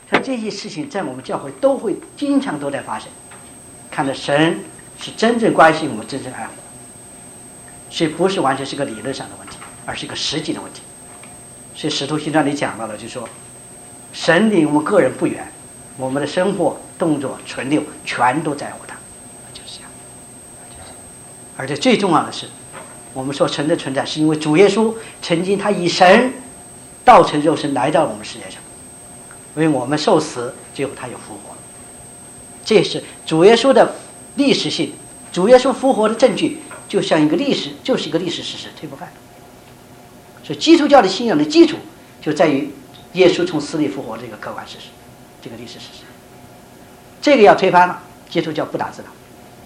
像这些事情在我们教会都会经常都在发生，看着神是真正关心我们，真正爱我们，所以不是完全是个理论上的问题，而是一个实际的问题。所以使徒行传里讲到了，就说神离我们个人不远，我们的生活动作存留全都在乎他，就是这样。而且最重要的是，我们说神的存在是因为主耶稣曾经他以神道成肉身来到我们世界上，为我们受死，最后他又复活了。这是主耶稣的历史性，主耶稣复活的证据就像一个历史，就是一个历史事实，推不开。所以基督教的信仰的基础就在于耶稣从死里复活这个客观事实，这个历史事实。这个要推翻了，基督教不打自导。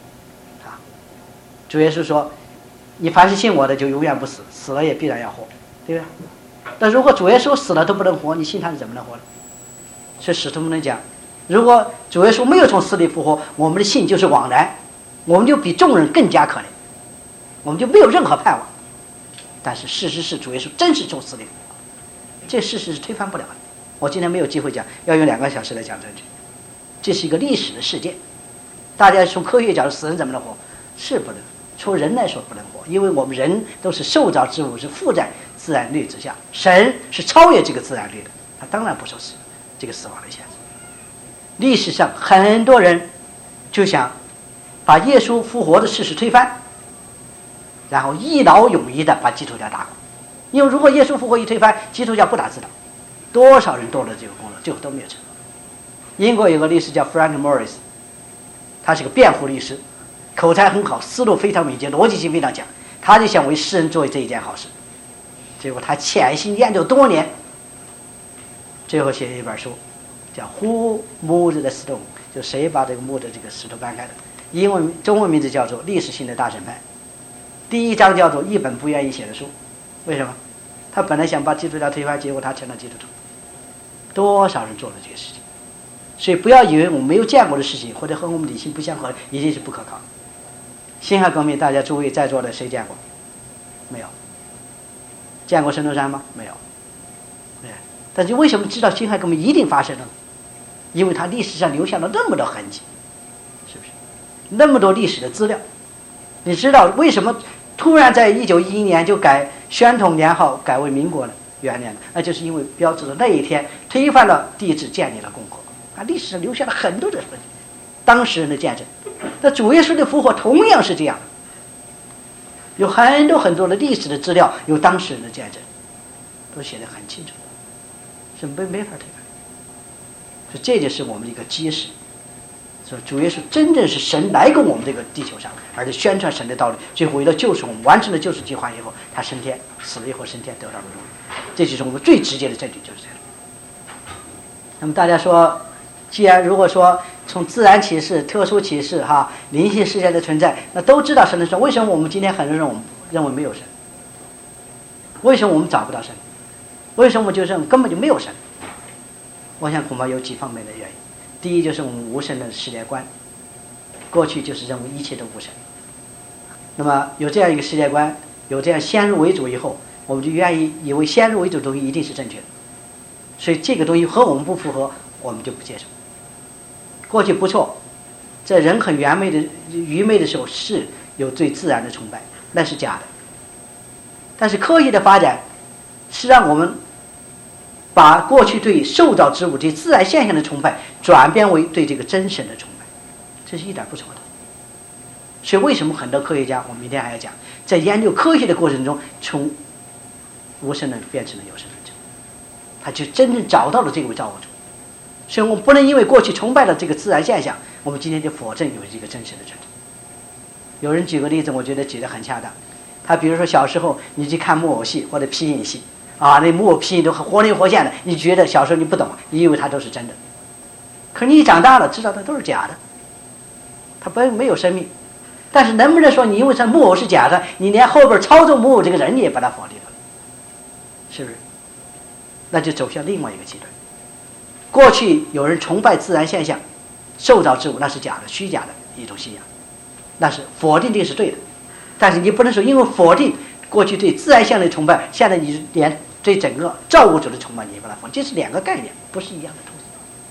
主耶稣说：“你凡是信我的，就永远不死，死了也必然要活，对吧？”但如果主耶稣死了都不能活，你信他是怎么能活呢？所以使徒们讲，如果主耶稣没有从死里复活，我们的信就是枉然，我们就比众人更加可怜，我们就没有任何盼望。但是事实是主耶稣真是从死里复活，这事实是推翻不了的。我今天没有机会讲，要用2个小时来讲证据。这是一个历史的事件，大家从科学角度，死人怎么能活？是不能，从人来说不能活，因为我们人都是受造之物，是附在自然律之下，神是超越这个自然律的，他当然不受这个死亡的限制。历史上很多人就想把耶稣复活的事实推翻，然后一劳永逸的把基督教打垮，因为如果耶稣复活一推翻，基督教不打自导，多少人做了这个工作，最后都没有成功。英国有个律师叫 Frank Morris， 他是个辩护律师，口才很好，思路非常敏捷，逻辑性非常强，他就想为世人做这一件好事。结果他潜心研究多年，最后写了一本书，叫 Who Moved the Stone， 就谁把这个木的这个石头搬开的，中文名字叫做历史性的大审判。第一章叫做一本不愿意写的书，为什么？他本来想把基督教推翻，结果他成了基督徒。多少人做了这个事情？所以不要以为我们没有见过的事情，或者和我们理性不相合，一定是不可靠。辛亥革命，大家诸位在座的谁见过？没有。见过孙中山吗？没有。对。但是为什么知道辛亥革命一定发生了？因为它历史上留下了那么多痕迹，是不是？那么多历史的资料，你知道为什么突然在1911年就宣统年号改为民国元年呢？那就是因为标志着那一天推翻了帝制，建立了共和。历史上留下了很多的当事人的见证。那主耶稣的复活同样是这样，有很多很多的历史的资料，有当事人的见证，都写得很清楚，是没法推翻。所以这就是我们的一个揭示，说主耶稣真正是神来跟我们这个地球上，而且宣传神的道理，最后为了救赎我们，完成了救赎计划以后，他升天，死了以后升天，得到了荣誉。这就是我们最直接的证据，就是这样。那么大家说，既然如果说从自然启示、特殊启示、灵性事件的存在，那都知道神的存在，为什么我们今天很多人我们认为没有神？为什么我们找不到神？为什么我们就认为根本就没有神？我想恐怕有几方面的原因。第一就是我们无神的世界观，过去就是认为一切都无神。那么有这样一个世界观，有这样先入为主以后，我们就愿意以为先入为主的东西一定是正确的，所以这个东西和我们不符合，我们就不接受。过去不错，在人很愚昧的时候是有对自然的崇拜，那是假的。但是科学的发展是让我们把过去对受造之物、对自然现象的崇拜转变为对这个真神的崇拜，这是一点不错的。所以为什么很多科学家，我们明天还要讲，在研究科学的过程中，从无神论变成了有神论者，他就真正找到了这位造物主。所以我们不能因为过去崇拜了这个自然现象，我们今天就否认有这个真实的存在。有人举个例子，我觉得举得很恰当。他比如说小时候你去看木偶戏或者皮影戏那木偶皮影都很活灵活现的，你觉得小时候你不懂，你以为它都是真的。可是你一长大了，知道它都是假的，它没有生命。但是能不能说你因为这木偶是假的，你连后边操纵木偶这个人你也把它否定了？是不是？那就走向另外一个极端。过去有人崇拜自然现象、受造之物，那是假的、虚假的一种信仰，那是否定这是对的。但是你不能说因为否定过去对自然现象的崇拜，现在你连对整个造物主的崇拜你也把它否定，这是两个概念，不是一样的东西。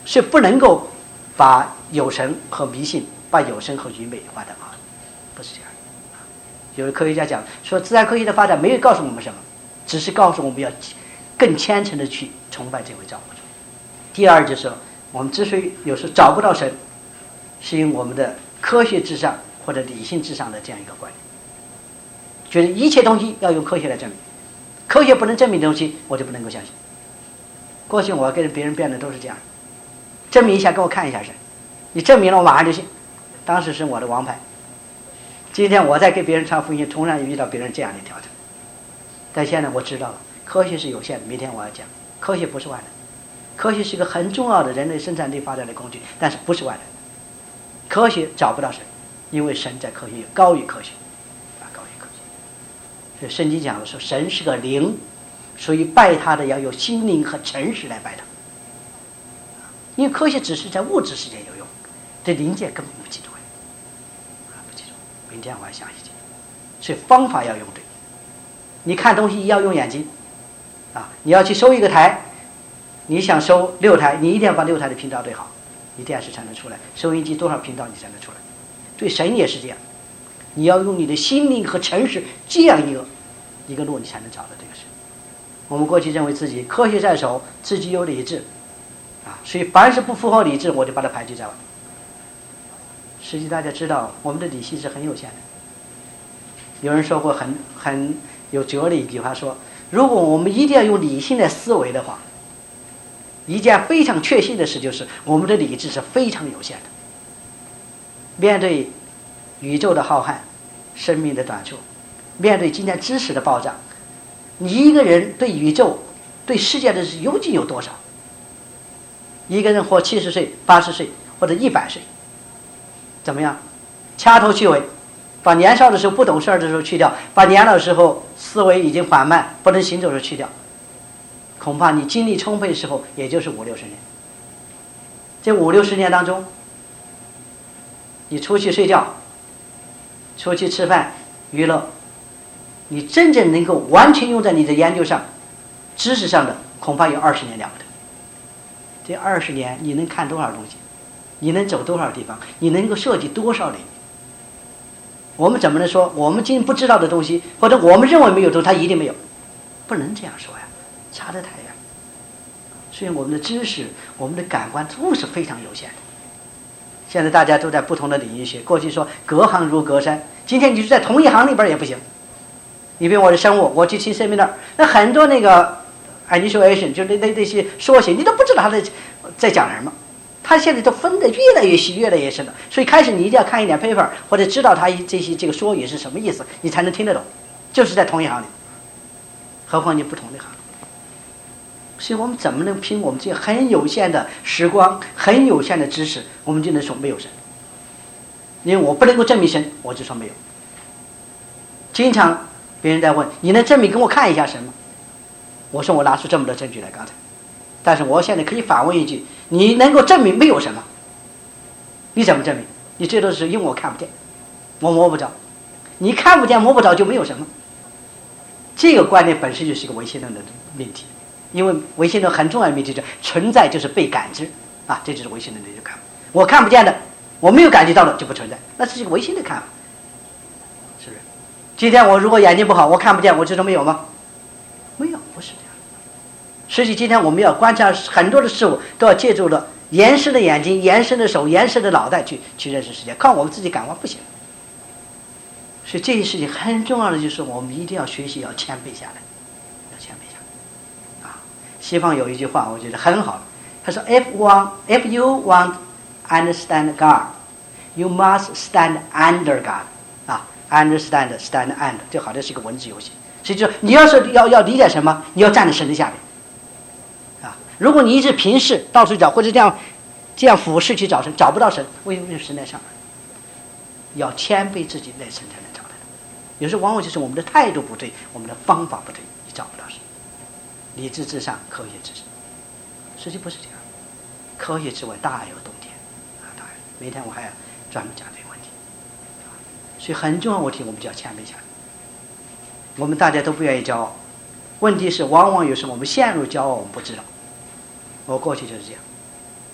是不能够把有神和迷信、把有神和愚昧划等号，不是这样。有的科学家讲说，自然科学的发展没有告诉我们什么，只是告诉我们要更虔诚的去崇拜这位造物主。第二就是我们之所以有时候找不到神，是因为我们的科学至上或者理性至上的这样一个观念，觉得一切东西要用科学来证明，科学不能证明的东西我就不能够相信。过去我跟别人辩论都是这样，证明一下给我看一下神，你证明了我马上就信，当时是我的王牌。今天我在给别人传福音，同样遇到别人这样的挑战，但现在我知道了，科学是有限的。明天我要讲，科学不是万能，科学是一个很重要的人类生产力发展的工具，但是不是万能。科学找不到神，因为神在科学高于科学，高于科学。所以圣经讲的说，神是个灵，所以拜他的要有心灵和诚实来拜他。因为科学只是在物质世界有用，对灵界根本不起作用，不起作用。明天我还详细讲，所以方法要用对。你看东西要用眼睛，你要去收一个台，你想收6台，你一定要把6台的频道对好，你电视才能出来，收音机多少频道你才能出来。对神也是这样，你要用你的心灵和诚实这样一个路，你才能找到这个神。我们过去认为自己科学在手，自己有理智，所以凡是不符合理智，我就把它排拒在外。实际大家知道，我们的理性是很有限的。有人说过很有哲理一句话说，如果我们一定要用理性的思维的话，一件非常确信的事就是我们的理智是非常有限的。面对宇宙的浩瀚，生命的短促，面对今天知识的爆炸，你一个人对宇宙对世界的究竟有多少？一个人活70岁、80岁或者100岁，怎么样？掐头去尾，把年少的时候不懂事儿的时候去掉，把年老的时候思维已经缓慢不能行走的去掉，恐怕你精力充沛的时候也就是50-60年。这50-60年当中，你出去睡觉，出去吃饭娱乐，你真正能够完全用在你的研究上知识上的，恐怕有20年了不得。这20年你能看多少东西，你能走多少地方，你能够涉及多少领域。我们怎么能说我们今天不知道的东西，或者我们认为没有的东西它一定没有？不能这样说呀，差得太远。所以我们的知识，我们的感官都是非常有限的。现在大家都在不同的领域学，过去说隔行如隔山，今天你就在同一行里边也不行。你比如我的生物，我去听 seminar， 那很多那个 initiation 就那些缩写，你都不知道他在讲什么。他现在都分得越来越细，越来越深了。所以开始你一定要看一点 paper， 或者知道他这个缩语是什么意思，你才能听得懂。就是在同一行里，何况你不同的行。所以我们怎么能凭我们这很有限的时光、很有限的知识，我们就能说没有神？因为我不能够证明神，我就说没有。经常别人在问你能证明给我看一下神吗？我说我拿出这么多证据来刚才，但是我现在可以反问一句，你能够证明没有什么？你怎么证明？你最多是因为我看不见，我摸不着。你看不见摸不着就没有什么。这个观念本身就是一个唯心论的命题，因为唯心论很重要的命题是存在就是被感知这就是唯心论的一个看法。我看不见的，我没有感觉到的就不存在，那是一个唯心的看法，是不是？今天我如果眼睛不好，我看不见，我就说没有吗？没有，不是这样。实际今天我们要观察很多的事物，都要借助了延伸的眼睛、延伸的手、延伸的脑袋去认识世界，靠我们自己感官不行。所以这些事情很重要的就是我们一定要学习，要谦卑下来，要谦卑下来。西方有一句话我觉得很好，他说 If you want understand God, you must stand under God. Understand, stand under， 这好像是一个文字游戏。所以就你要是要理解什么，你要站在神的下面。如果你一直平视到处找，或者这样俯视去找神，找不到神，为什么神在上面？要谦卑自己，那神才能找到。有时候往往就是我们的态度不对，我们的方法不对，你找不到神。理智至上，科学至上，实际不是这样。科学之外大有洞天当然，明天我还要专门讲这个问题。所以很重要的问题，我们就要谦卑下来。我们大家都不愿意骄傲，问题是往往有时候我们陷入骄傲，我们不知道。我过去就是这样，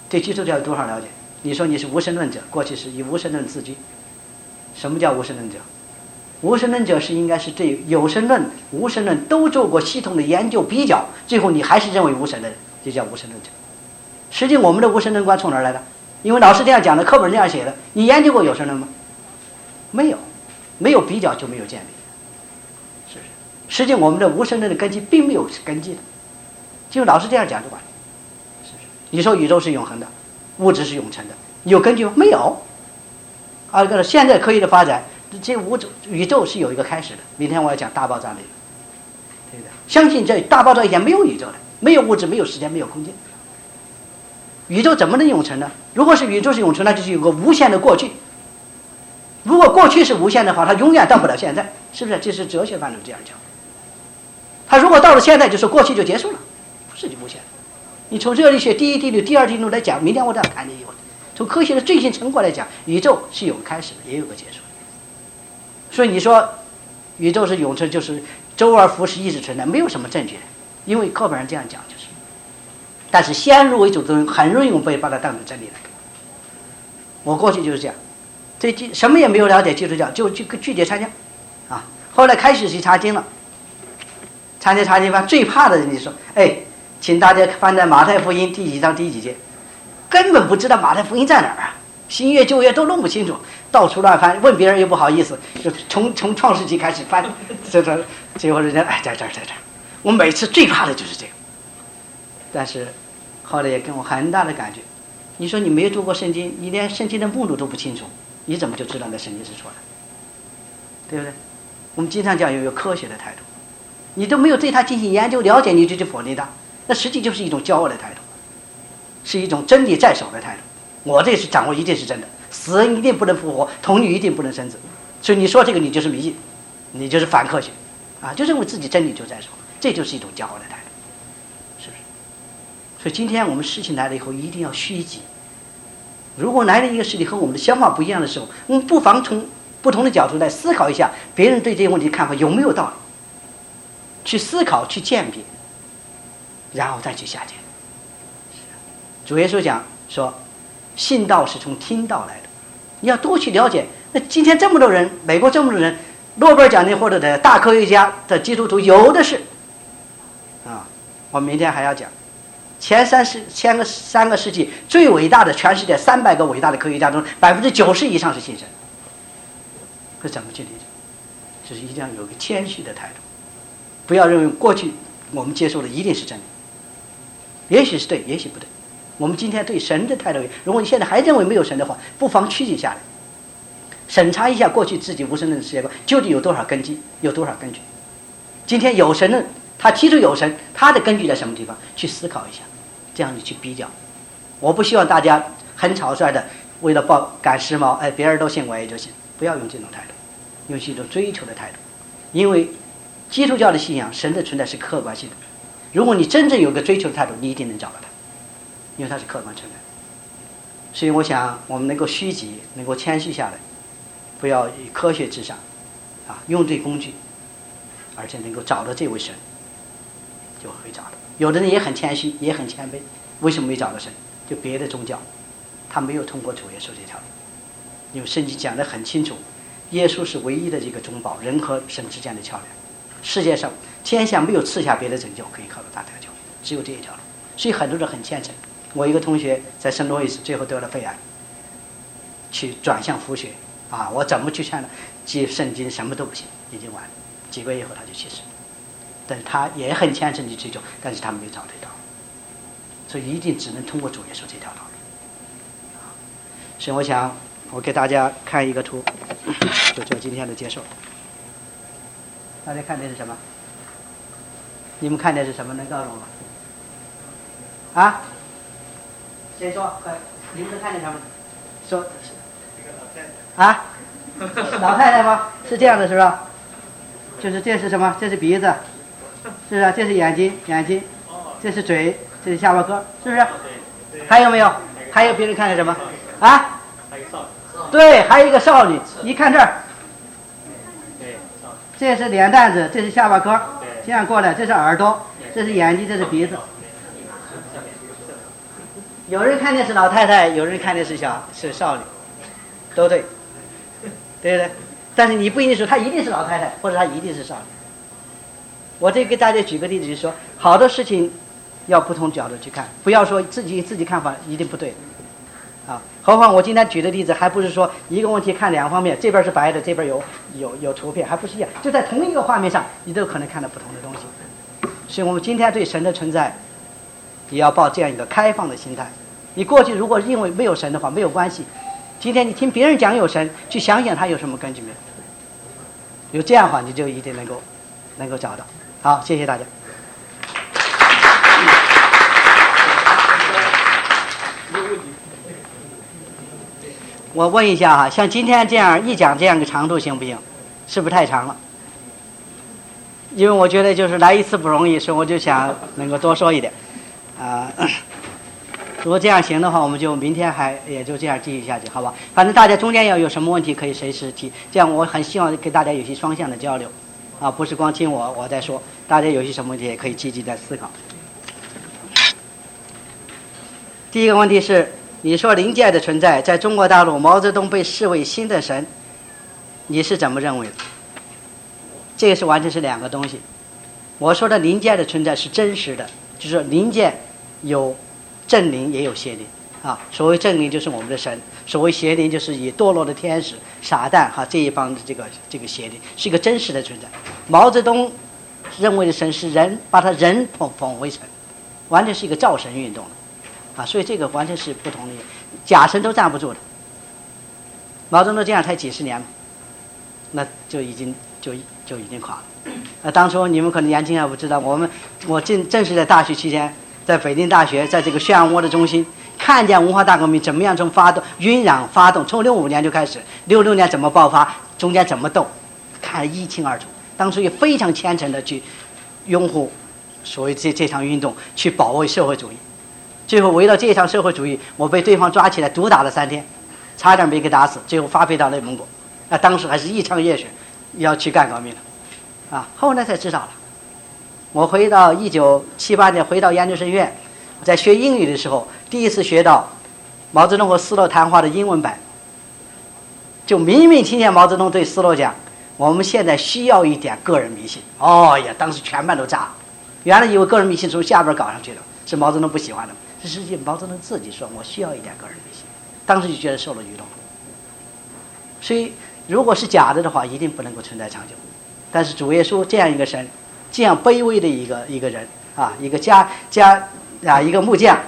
对基督教有多少了解？你说你是无神论者，过去是以无神论自居。什么叫无神论者？无神论者是应该是对有神论、无神论都做过系统的研究比较，最后你还是认为无神的人，就叫无神论者。实际我们的无神论观从哪儿来的？因为老师这样讲的，课本这样写的。你研究过有神论吗？没有，没有比较就没有鉴别，是不是？实际我们的无神论的根基并没有根基的，就老师这样讲就完了，是不是？你说宇宙是永恒的，物质是永存的，有根据吗？没有。现在科学的发展，这宇宙是有一个开始的。明天我要讲大爆炸理论，对不对？相信这大爆炸以前没有宇宙的，没有物质，没有时间，没有空间。宇宙怎么能永存呢？如果是宇宙是永存，那就是有个无限的过去。如果过去是无限的话，它永远到不了现在，是不是？这是哲学范畴这样讲。它如果到了现在，就是过去就结束了，不是就无限。你从热力学第一定律、第二定律来讲，明天我这样谈你有。从科学的最新成果来讲，宇宙是有开始的，也有个结束的。所以你说宇宙是永存，就是周而复始一直存在，没有什么证据的，因为课本上这样讲就是。但是先入为主的东西很容易我们被把它当成真理来。我过去就是这样，这什么也没有了解基督教，就拒绝参加啊。后来开始去查经了，参加查经班最怕的人就说：“哎，请大家翻在马太福音第几章第几节。”根本不知道马太福音在哪儿啊，新约旧约都弄不清楚，到处乱翻，问别人又不好意思，就从创世纪开始翻，结果人家在这儿。我每次最怕的就是这个。但是后来也给我很大的感觉，你说你没有读过圣经，你连圣经的目录都不清楚，你怎么就知道那圣经是错的？对不对？我们经常讲要有科学的态度，你都没有对它进行研究了解，你就去否定它，那实际就是一种骄傲的态度，是一种真理在手的态度。我这是掌握一定是真的，死人一定不能复活，童女一定不能生子，所以你说这个你就是迷信，你就是反科学啊，就认为自己真理就在手，这就是一种骄傲的态度。所以今天我们事情来了以后，一定要虚己。如果来了一个事情和我们的想法不一样的时候，我们不妨从不同的角度来思考一下，别人对这些问题的看法有没有道理，去思考，去鉴别，然后再去下结论。主耶稣讲说，信道是从听道来的，你要多去了解。那今天这么多人，美国这么多人，诺贝尔奖金获得的大科学家的基督徒有的是啊。我们明天还要讲。前三个世纪最伟大的全世界300个伟大的科学家中，90%以上是信神。这怎么去理解？就是一定要有个谦虚的态度，不要认为过去我们接受的一定是真理，也许是对，也许不对。我们今天对神的态度，如果你现在还认为没有神的话，不妨屈己下来，审查一下过去自己无神论的世界观究竟有多少根基，有多少根据。今天有神论，他提出有神，他的根据在什么地方？去思考一下，这样你去比较。我不希望大家很草率的为了赶时髦，哎，别人都信我也就信，不要用这种态度，用一种追求的态度。因为基督教的信仰，神的存在是客观性的。如果你真正有个追求的态度，你一定能找到它，因为它是客观存在。所以我想我们能够虚己，能够谦虚下来，不要以科学至上啊，用对工具，而且能够找到这位神，就会找到。有的人也很谦虚，也很谦卑，为什么没找到神？就别的宗教他没有通过主耶稣这条路，因为圣经讲得很清楚，耶稣是唯一的这个中保，人和神之间的桥梁。世界上天下没有赐下别的拯救可以靠到他这条，只有这一条路。所以很多人很虔诚。我一个同学在圣路易斯最后得了肺癌，去转向佛学啊，我怎么去劝呢？记圣经什么都不行，已经完了。几个月以后他就去世了。但是他也很虔诚去追求，但是他没有找这条路，所以一定只能通过主耶稣这条道路。所以我想我给大家看一个图，就做今天的结束。大家看这是什么？你们看这是什么？能告诉我吗？啊？谁说？你们都看见什么？说。啊？老太太吗？是这样的，是吧？就是这是什么？这是鼻子，是不是？这是眼睛，这是嘴，这是下巴颏，是不是？还有没有？还有别人看见什么？啊？对，还有一个少女。你看这儿，这是脸蛋子，这是下巴颏，这样过来，这是耳朵，这是眼睛，这是鼻子。 有人看见是老太太，有人看见是少女，都对，对不对？但是你不一定说她一定是老太太，或者她一定是少女。我这给大家举个例子，就是说，好多事情要不同角度去看，不要说自己看法一定不对。啊，何况我今天举的例子还不是说一个问题看两方面，这边是白的，这边有图片，还不是一样，就在同一个画面上，你都可能看到不同的东西。所以我们今天对神的存在，也要抱这样一个开放的心态。你过去如果认为没有神的话，没有关系。今天你听别人讲有神，去想想他有什么根据没有？有这样的话，你就一定能够找到。好，谢谢大家。我问一下哈，像今天这样一讲这样的长度行不行？是不是太长了？因为我觉得就是来一次不容易，所以我就想能够多说一点。如果这样行的话，我们就明天也就这样继续下去，好吧？反正大家中间要有什么问题可以随时提，这样我很希望给大家有些双向的交流，不是光听我在说，大家有些什么问题也可以积极在思考。第一个问题是，你说灵界的存在，在中国大陆毛泽东被视为新的神，你是怎么认为的？这个是完全是两个东西。我说的灵界的存在是真实的，就是说灵界有正灵也有邪灵所谓正灵就是我们的神，所谓邪灵就是以堕落的天使撒旦这一帮的这个邪灵，是一个真实的存在。毛泽东认为的神是人，把他人捧为神，完全是一个造神运动所以这个完全是不同的，假神都站不住的。毛泽东这样才几十年嘛，那就已经垮了。当初你们可能年轻还不知道，我正是在大学期间，在北京大学，在这个漩涡的中心，看见文化大革命怎么样从晕染发动，从65年就开始，66年怎么爆发，中间怎么斗，看得一清二楚。当初也非常虔诚的去拥护所谓这场运动，去保卫社会主义。最后围绕这场社会主义，我被对方抓起来毒打了3天，差点没给打死，最后发配到内蒙古。当时还是一腔热血要去干革命了后来才知道了。我回到1978年回到研究生院，在学英语的时候，第一次学到毛泽东和斯诺谈话的英文版，就明明听见毛泽东对斯诺讲，我们现在需要一点个人迷信。当时全班都炸了，原来以为个人迷信从下边搞上去了，是毛泽东不喜欢的，这实际毛泽东自己说我需要一点个人迷信，当时就觉得受了愚弄。所以如果是假的话，一定不能够存在长久。但是主耶稣这样一个神，这样卑微的一个人一个一个木匠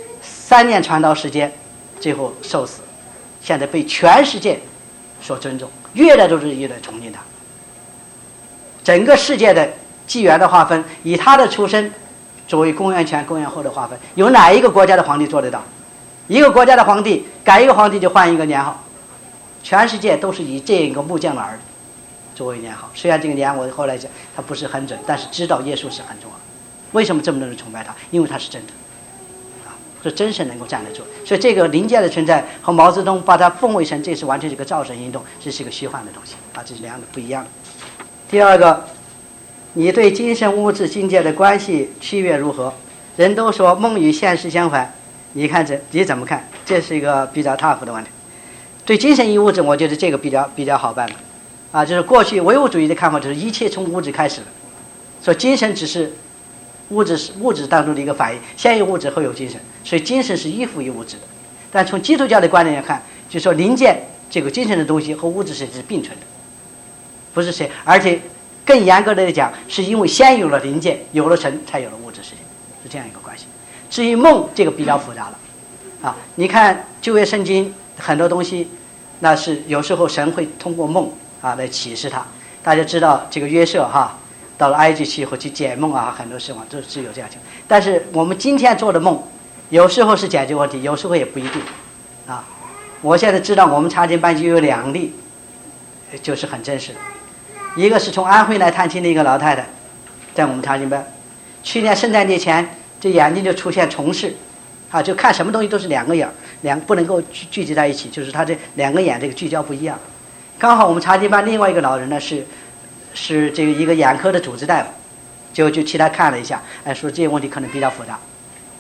，3年传道时间，最后受死，现在被全世界所尊重，越来越崇敬他。整个世界的纪元的划分，以他的出身作为公元前、公元后的划分，有哪一个国家的皇帝做得到？一个国家的皇帝改一个皇帝就换一个年号，全世界都是以这个木匠的儿子作为年号。虽然这个年我后来讲他不是很准，但是知道耶稣是很重要。为什么这么多人崇拜他？因为他是真的是真神能够站得住。所以这个灵界的存在和毛泽东把它奉为神，这是完全是一个造神运动，这是一个虚幻的东西这是两个不一样的。第二个，你对精神物质境界的关系区别如何？人都说梦与现实相反，你怎么看？这是一个比较 tough 的问题。对精神与物质，我觉得这个比较好办的就是过去唯物主义的看法，就是一切从物质开始的，所以精神只是物质当中的一个反应，先有物质后有精神，所以精神是依附于物质的。但从基督教的观点来看，就是说灵界这个精神的东西和物质是并存的，不是谁，而且更严格的来讲，是因为先有了灵界，有了神，才有了物质世界，是这样一个关系。至于梦，这个比较复杂了你看旧约圣经很多东西，那是有时候神会通过梦来启示他。大家知道这个约瑟到了埃及去或去解梦很多事情都是有这样情况。但是我们今天做的梦，有时候是解决问题，有时候也不一定我现在知道我们查经班就有2例，就是很真实的。一个是从安徽来探亲的一个老太太，在我们查经班，去年圣诞节前，这眼睛就出现重视就看什么东西都是2个眼，不能够聚集在一起，就是他这2个眼这个聚焦不一样。刚好我们查经班另外一个老人呢是这个一个眼科的主治大夫，就替他看了一下，说这些问题可能比较复杂，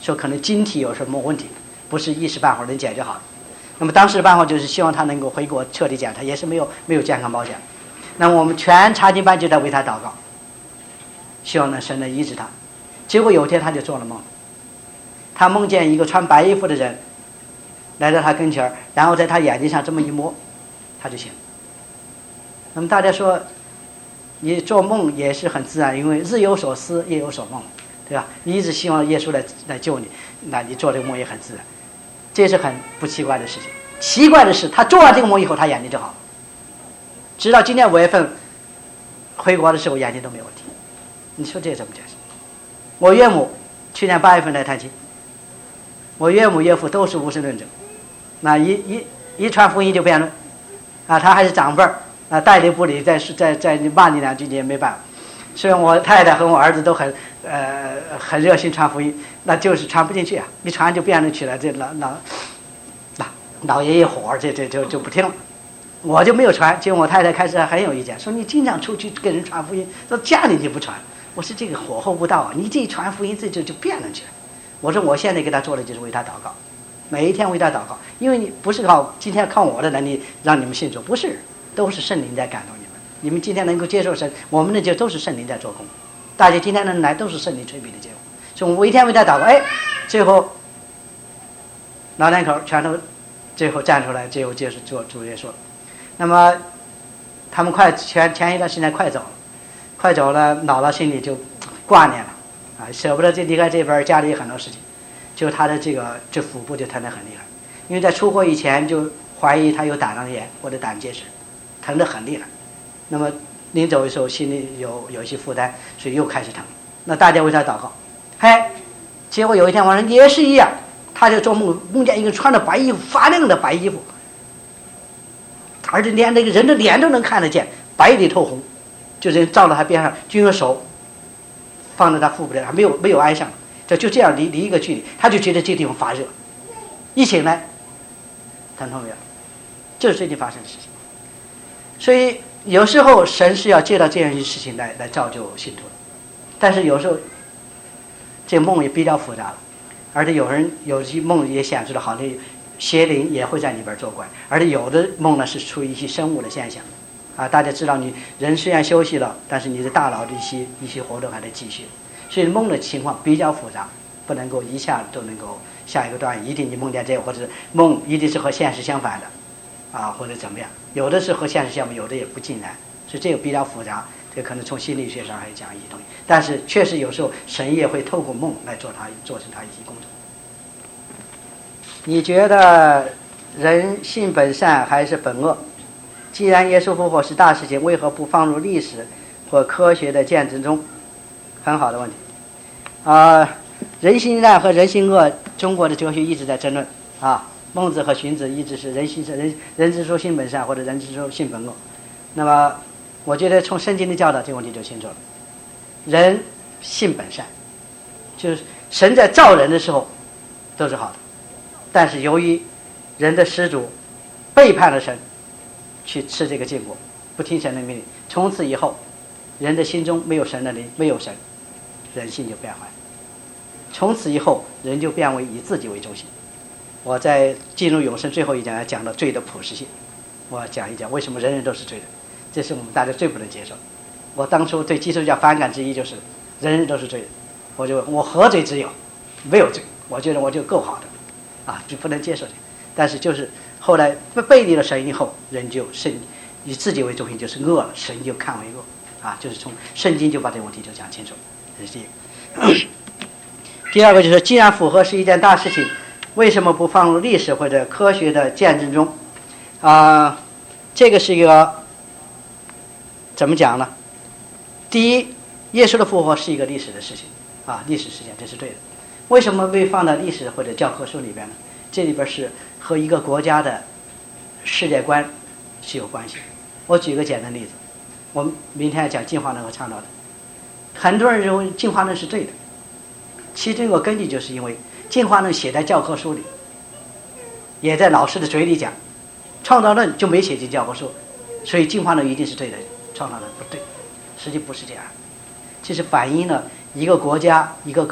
说可能晶体有什么问题，不是一时半会儿能解决好的。那么当时的办法就是希望他能够回国彻底检查，也是没有健康保险。那么我们全查经班就在为他祷告，希望呢神能医治他。结果有一天他就做了梦，他梦见一个穿白衣服的人来到他跟前儿，然后在他眼睛上这么一摸，他就醒了。那么大家说，你做梦也是很自然，因为日有所思夜有所梦，对吧？你一直希望耶稣来救你，那你做这个梦也很自然，这是很不奇怪的事情。奇怪的是，他做完这个梦以后，他眼睛就好了，直到今年5月份回国的时候，眼睛都没有问题。你说这怎么解释？我岳母去年8月份来探亲，我岳母岳父都是无神论者，那一传福音就辩论，啊，他还是长辈儿，啊，带理不理，在骂你2句你也没办法。虽然我太太和我儿子都很热心传福音，那就是传不进去啊，一传就辩论起来，这老爷一火，这就不听了。我就没有传，结果我太太开始很有意见，说你经常出去跟人传福音，说家里你不传。我说这个火候不到啊，你这一传福音这就辩论起来。我说我现在给他做的就是为他祷告，每一天为他祷告，因为你不是今天靠我的能力让你们信主，不是，都是圣灵在感动你们。你们今天能够接受神，我们的就都是圣灵在做工。大家今天能来都是圣灵催逼的结果。所以我一天为他祷告，最后老两口全都最后站出来，最后接受做主耶稣。那么他们前一段时间快走了，姥姥心里就挂念了啊，舍不得离开这边，家里有很多事情，就他的这腹部就疼得很厉害，因为在出国以前就怀疑他有胆囊炎或者胆结石，疼得很厉害。那么临走的时候心里有一些负担，所以又开始疼。那大家为他祷告，结果有一天晚上也是一样，他就做梦见一个穿着白衣服发亮的白衣服，而且连那个人的脸都能看得见，白里透红，就人照到他边上，就用手放在他腹部上，没有挨上，就这样离一个距离，他就觉得这地方发热，一醒来疼痛没有，这是最近发生的事情。所以有时候神是要借到这样一些事情来造就信徒的，但是有时候这个梦也比较复杂了，而且有些梦也显示了好像邪灵也会在里边作怪，而且有的梦呢是出于一些生物的现象啊。大家知道，你人虽然休息了，但是你的大脑的一些活动还在继续，所以梦的情况比较复杂，不能够一下都能够下一个段一定你梦见这个，或者梦一定是和现实相反的啊，或者怎么样，有的是和现实相反，有的也不尽然，所以这个比较复杂，这可能从心理学上还讲一些东西，但是确实有时候神也会透过梦来做成他一些工作。你觉得人性本善还是本恶？既然耶稣复活是大事情，为何不放入历史或科学的见证中？很好的问题人性善和人性恶，中国的哲学一直在争论啊。孟子和荀子一直是人之初性本善，或者人之初性本恶。那么我觉得从圣经的教导这个问题就清楚了，人性本善，就是神在造人的时候都是好的，但是由于人的始祖背叛了神，去吃这个禁果，不听神的命令，从此以后人的心中没有神的灵，没有神，人性就变坏，从此以后人就变为以自己为中心。我在进入永生最后一讲讲到罪的普适性，我讲一讲为什么人人都是罪人，这是我们大家最不能接受。我当初对基督教反感之一就是人人都是罪人，我何罪之有？没有罪，我觉得我就够好的就不能接受这个。但是就是后来背离了神以后，人就以自己为中心，就是恶了，神就看为恶就是从圣经就把这个问题就讲清楚，这是第一个。第二个就是既然复活是一件大事情，为什么不放入历史或者科学的见证中这个是一个怎么讲呢？第一，耶稣的复活是一个历史的事情历史事件，这是对的。为什么被放到历史或者教科书里边呢？这里边是和一个国家的世界观是有关系。我举个简单例子，我们明天要讲进化论和创造论，很多人认为进化论是对的，其中一个根据就是因为进化论写在教科书里，也在老师的嘴里讲，创造论就没写进教科书，所以进化论一定是对的，创造论不对，实际不是这样。这是反映了一个国家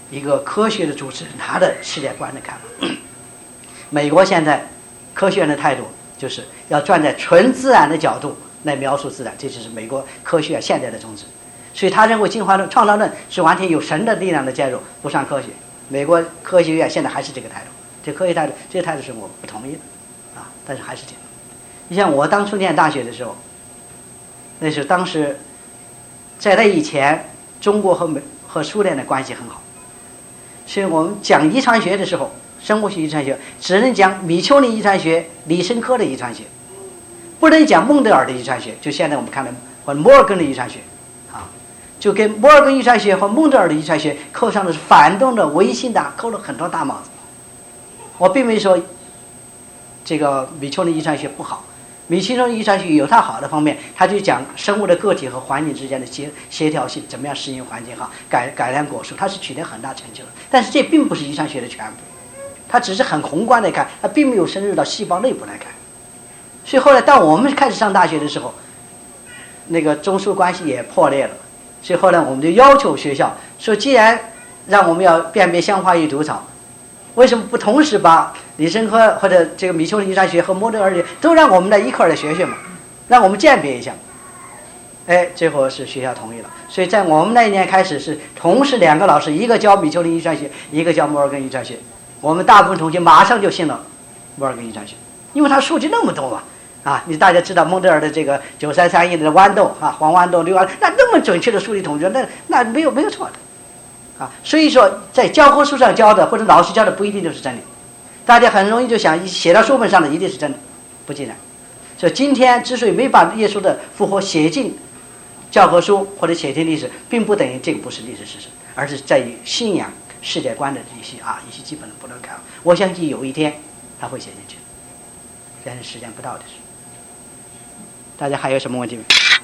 一个科学的主持人他的世界观的看法。美国现在科学人的态度就是要站在纯自然的角度来描述自然，这就是美国科学现在的宗旨。所以他认为进化论、创造论是完全有神的力量的介入，不算科学。美国科学院现在还是这个态度，这科学态度，这个态度是我不同意的，但是还是这样。你像我当初念大学的时候，那是当时在那以前，中国和苏联的关系很好，所以我们讲遗传学的时候，生物学遗传学只能讲米丘林遗传学、李申科的遗传学，不能讲孟德尔的遗传学，就现在我们看的或者摩尔根的遗传学，就跟摩尔根遗传学和孟德尔的遗传学扣上的是反动的、唯心的，扣了很多大帽子。我并没说这个米丘林遗传学不好，米丘林遗传学有它好的方面，它就讲生物的个体和环境之间的协调性，怎么样适应环境好，改良果树，它是取得很大成就的。但是这并不是遗传学的全部，它只是很宏观的看，它并没有深入到细胞内部来看。所以后来当我们开始上大学的时候，那个中苏关系也破裂了。所以后来我们就要求学校说，既然让我们要辨别香花与毒草，为什么不同时把李申科或者这个米丘林遗传学和莫德尔都让我们来一块儿来学学嘛，让我们鉴别一下。最后是学校同意了。所以在我们那一年开始是同时两个老师，一个教米丘林遗传学，一个教摩尔根遗传学。我们大部分同学马上就信了摩尔根遗传学，因为它数据那么多嘛。大家知道孟德尔的这个9331的豌豆黄豌豆、绿豌豆，那么准确的数据统计，那没有错的所以说在教科书上教的或者老师教的不一定就是真理，大家很容易就想写到书本上的一定是真的，不尽然。所以今天之所以没把耶稣的复活写进教科书或者写进历史，并不等于这个不是历史事实，而是在于信仰世界观的一些基本的不能看。我相信有一天他会写进去，但是时间不到的事。大家还有什么问题吗？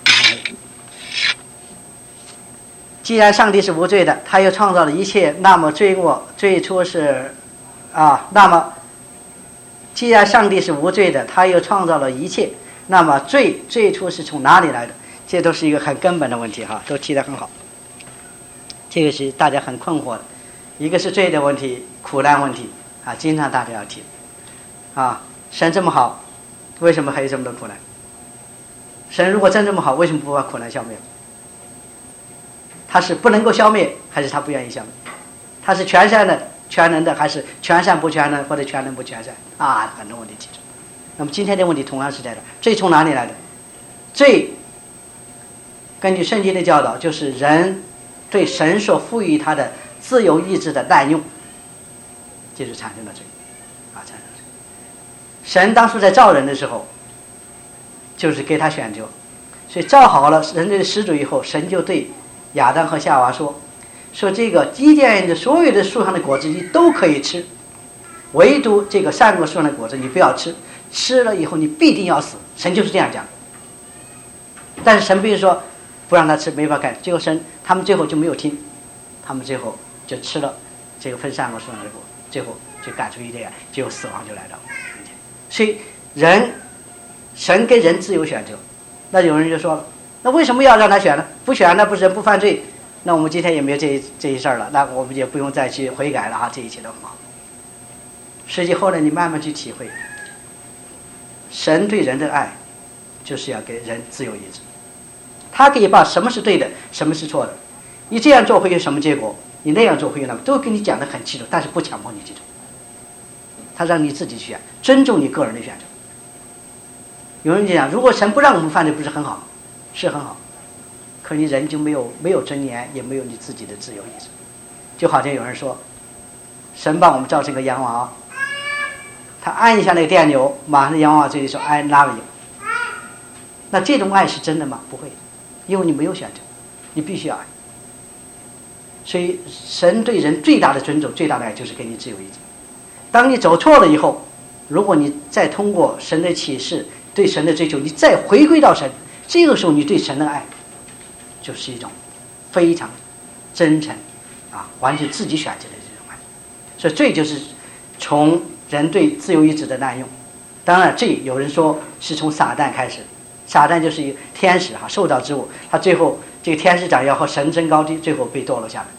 既然上帝是无罪的，他又创造了一切，那么罪恶最初是那么既然上帝是无罪的，他又创造了一切，那么罪最初是从哪里来的？这都是一个很根本的问题都提得很好。这个是大家很困惑的，一个是罪的问题、苦难问题经常大家要提神这么好，为什么还有这么多苦难？神如果真这么好，为什么不把苦难消灭？他是不能够消灭，还是他不愿意消灭？他是全善的、全能的，还是全善不全能，或者全能不全善？很多问题提出。那么今天的问题同样是在这，罪从哪里来的？罪根据圣经的教导，就是人对神所赋予他的自由意志的滥用，这就产生了罪产生了罪。神当初在造人的时候，就是给他选择，所以造好了人类的始祖以后，神就对亚当和夏娃说这个伊甸园的所有的树上的果子你都可以吃，唯独这个善恶树上的果子你不要吃，吃了以后你必定要死。神就是这样讲。但是神不是说不让他吃没法干，结果他们最后就没有听，他们最后就吃了这个分善恶树上的果，最后就赶出伊甸园，结果死亡就来到。所以神给人自由选择，那有人就说了，那为什么要让他选呢？不选那不是人不犯罪，那我们今天也没有这一事儿了，那我们也不用再去悔改了这一切都很好。实际后来你慢慢去体会，神对人的爱就是要给人自由意志，他可以把什么是对的，什么是错的，你这样做会有什么结果，你那样做会有那么，都跟你讲得很清楚，但是不强迫你记住，他让你自己去选，尊重你个人的选择。有人讲，如果神不让我们犯罪，不是很好？是很好，可你人就没有尊严，也没有你自己的自由意志。就好像有人说，神把我们造成个洋娃娃，他按一下那个电钮，马上洋娃娃嘴里说 I love you。 那这种爱是真的吗？不会，因为你没有选择，你必须要爱。所以神对人最大的尊重、最大的爱就是给你自由意志。当你走错了以后，如果你再通过神的启示对神的追求，你再回归到神，这个时候你对神的爱就是一种非常真诚完全自己选择的这种爱。所以罪就是从人对自由意志的滥用。当然罪有人说是从撒旦开始，撒旦就是一个天使受造之物，他最后这个天使长要和神争高低，最后被堕落下来。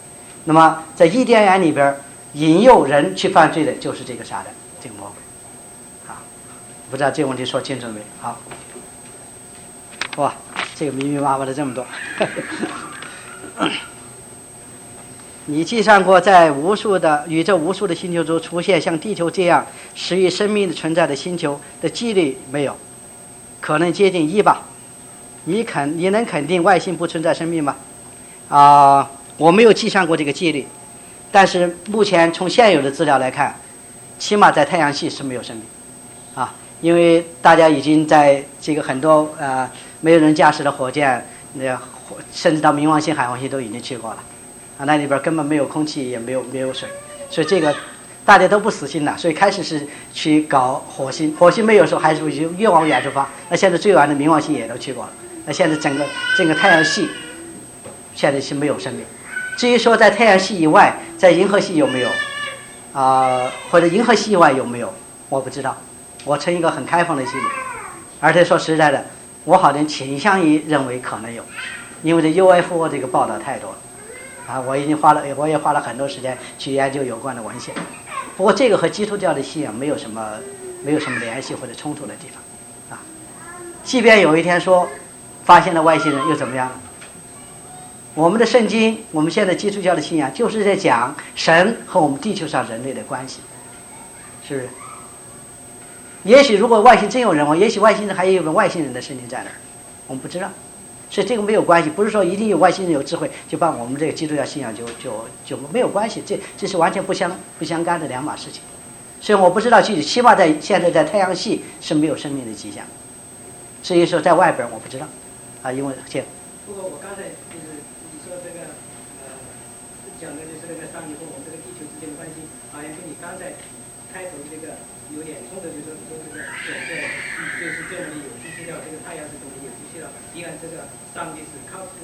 那么在伊甸园里边引诱人去犯罪的就是这个啥的，这个魔鬼。啊，不知道这个问题说清楚没？好，哇，这个密密麻麻的这么多。你计算过在宇宙无数的星球中出现像地球这样始于生命的存在的星球的几率没有？可能接近1吧。你能肯定外星不存在生命吗？我没有计算过这个几率，但是目前从现有的资料来看，起码在太阳系是没有生命啊，因为大家已经在这个很多没有人驾驶的火箭，甚至到冥王星、海王星都已经去过了啊，那里边根本没有空气，也没有水，所以这个大家都不死心了，所以开始是去搞火星，火星没有时候还是越往远处发，那现在最远的冥王星也都去过了，那现在整个太阳系现在是没有生命。至于说在太阳系以外，在银河系有没有或者银河系以外有没有，我不知道。我持一个很开放的心理，而且说实在的，我好像倾向于认为可能有，因为这 UFO 这个报道太多了啊，我也花了很多时间去研究有关的文献。不过这个和基督教的信仰没有什么联系或者冲突的地方啊。即便有一天说发现了外星人又怎么样？我们的圣经，我们现在基督教的信仰就是在讲神和我们地球上人类的关系，是不是？也许如果外星真有人物，也许外星人还有个外星人的身体在那儿，我们不知道，所以这个没有关系，不是说一定有外星人有智慧就把我们这个基督教信仰就没有关系，这是完全不相干的两码事情。所以我不知道具体，起码现在在太阳系是没有生命的迹象，至于说在外边我不知道啊，因为不过我刚才就是你说这个讲的就是这个上帝和我们这个地球之间的关系，好像跟你刚才开头这个有点冲突，就是说你说这个就是这么的有机系料，这个太阳是怎么有机系料？你看这个上帝是操纵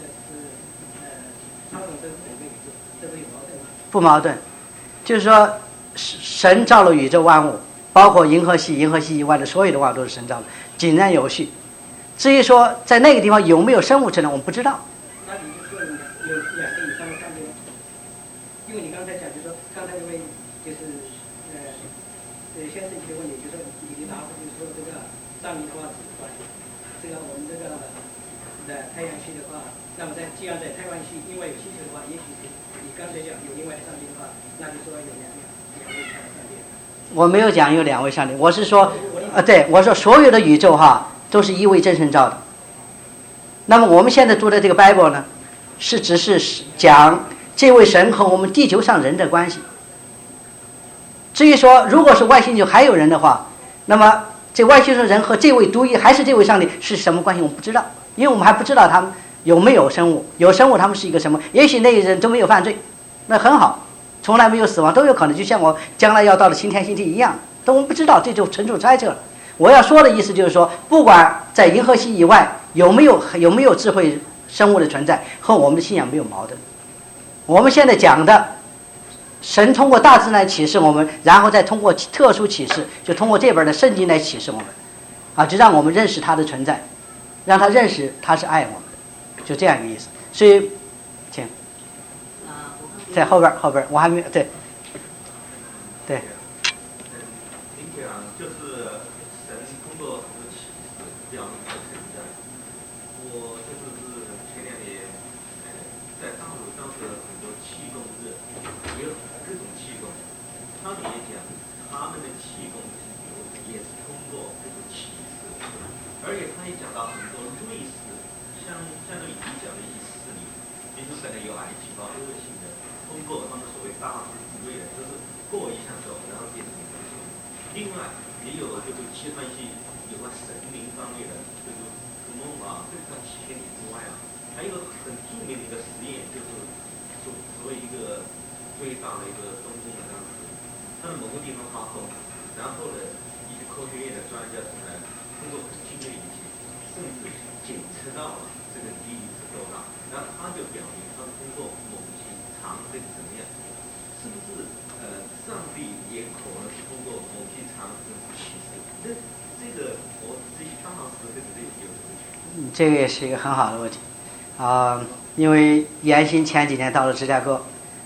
这整个宇宙，这不有矛盾吗？ 不矛盾，就是说神造了宇宙万物，包括银河系以外的所有的万物都是神造的，井然有序。至于说在那个地方有没有生物存在，我们不知道。 那你就说有2个以上的上帝吗？因为你刚才讲，就是说刚才那位就是先生提的问题，就是说你的答复就是说这个上帝的话只管这个我们这个太阳系的话，那么既然在太阳系另外有星球的话，也许你刚才讲有另外的上帝的话，那就说有两位上帝。 我没有讲有2位上帝，我是说对，我说所有的宇宙都是一位真神造的。那么我们现在读的这个 Bible 呢，只是讲这位神和我们地球上人的关系。至于说如果是外星球还有人的话，那么这外星人和这位独一还是这位上帝是什么关系，我们不知道，因为我们还不知道他们有没有生物，有生物他们是一个什么，也许那些人都没有犯罪，那很好，从来没有死亡都有可能，就像我将来要到了新天新地一样，但我们不知道，这就纯属猜测了。我要说的意思就是说，不管在银河系以外有没有智慧生物的存在，和我们的信仰没有矛盾。我们现在讲的神通过大自然启示我们，然后再通过特殊启示，就通过这本的圣经来启示我们就让我们认识他的存在，让他认识他是爱我们的，就这样一个意思。所以请在后边我还没有对这个也是一个很好的问题因为严新前几年到了芝加哥，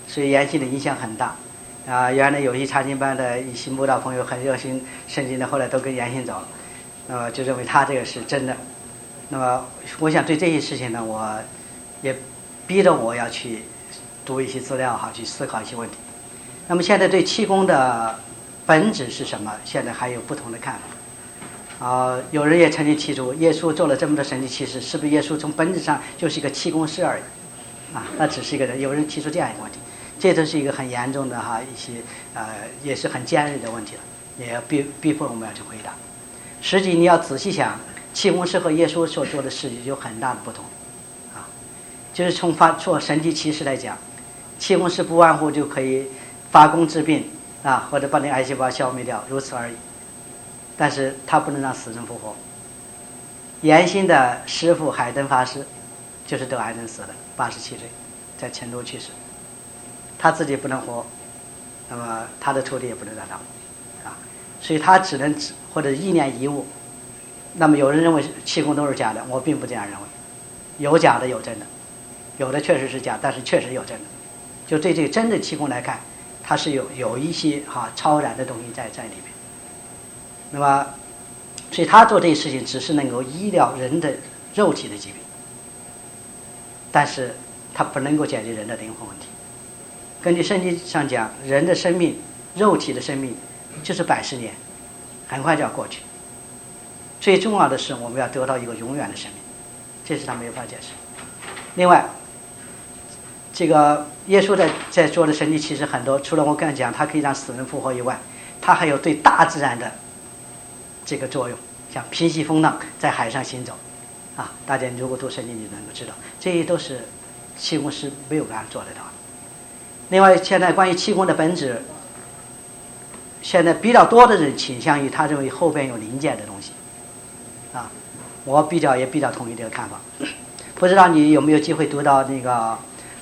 所以研心的影响很大。原来有些查经班的一些慕道朋友很热心圣经的，后来都跟研心走了，就认为他这个是真的。那么我想对这些事情呢，我也逼着我要去读一些资料哈，去思考一些问题。那么现在对气功的本质是什么？现在还有不同的看法。有人也曾经提出，耶稣做了这么多神迹奇事，是不是耶稣从本质上就是一个气功师而已？那只是一个人。有人提出这样一个问题，这都是一个很严重的一些也是很尖锐的问题了，也要逼迫我们要去回答。实际你要仔细想，气功师和耶稣所做的事情有很大的不同就是从做神迹奇事来讲，气功师不外乎就可以发功治病或者把那癌细胞消灭掉，如此而已。但是他不能让死人复活。研心的师父海灯法师就是得癌症死的，87岁，在成都去世。他自己不能活，那么他的徒弟也不能让他活所以他只能或者意念遗物。那么有人认为气功都是假的，我并不这样认为，有假的有真的，有的确实是假，但是确实有真的。就对这个真的气功来看，它是有一些超然的东西在里面。那么所以他做这些事情只是能够医疗人的肉体的疾病，但是他不能够解决人的灵魂问题。根据圣经上讲，人的生命，肉体的生命就是100年，很快就要过去。最重要的是我们要得到一个永远的生命，这是他没有法解释。另外这个耶稣在做的神迹其实很多，除了我刚才讲他可以让死人复活以外，他还有对大自然的这个作用，像平息风浪，在海上行走大家如果读圣经你能够知道，这些都是气功师没有办法做得到的。另外现在关于气功的本质，现在比较多的人倾向于他认为后边有灵界的东西我也比较同意这个看法。不知道你有没有机会读到那个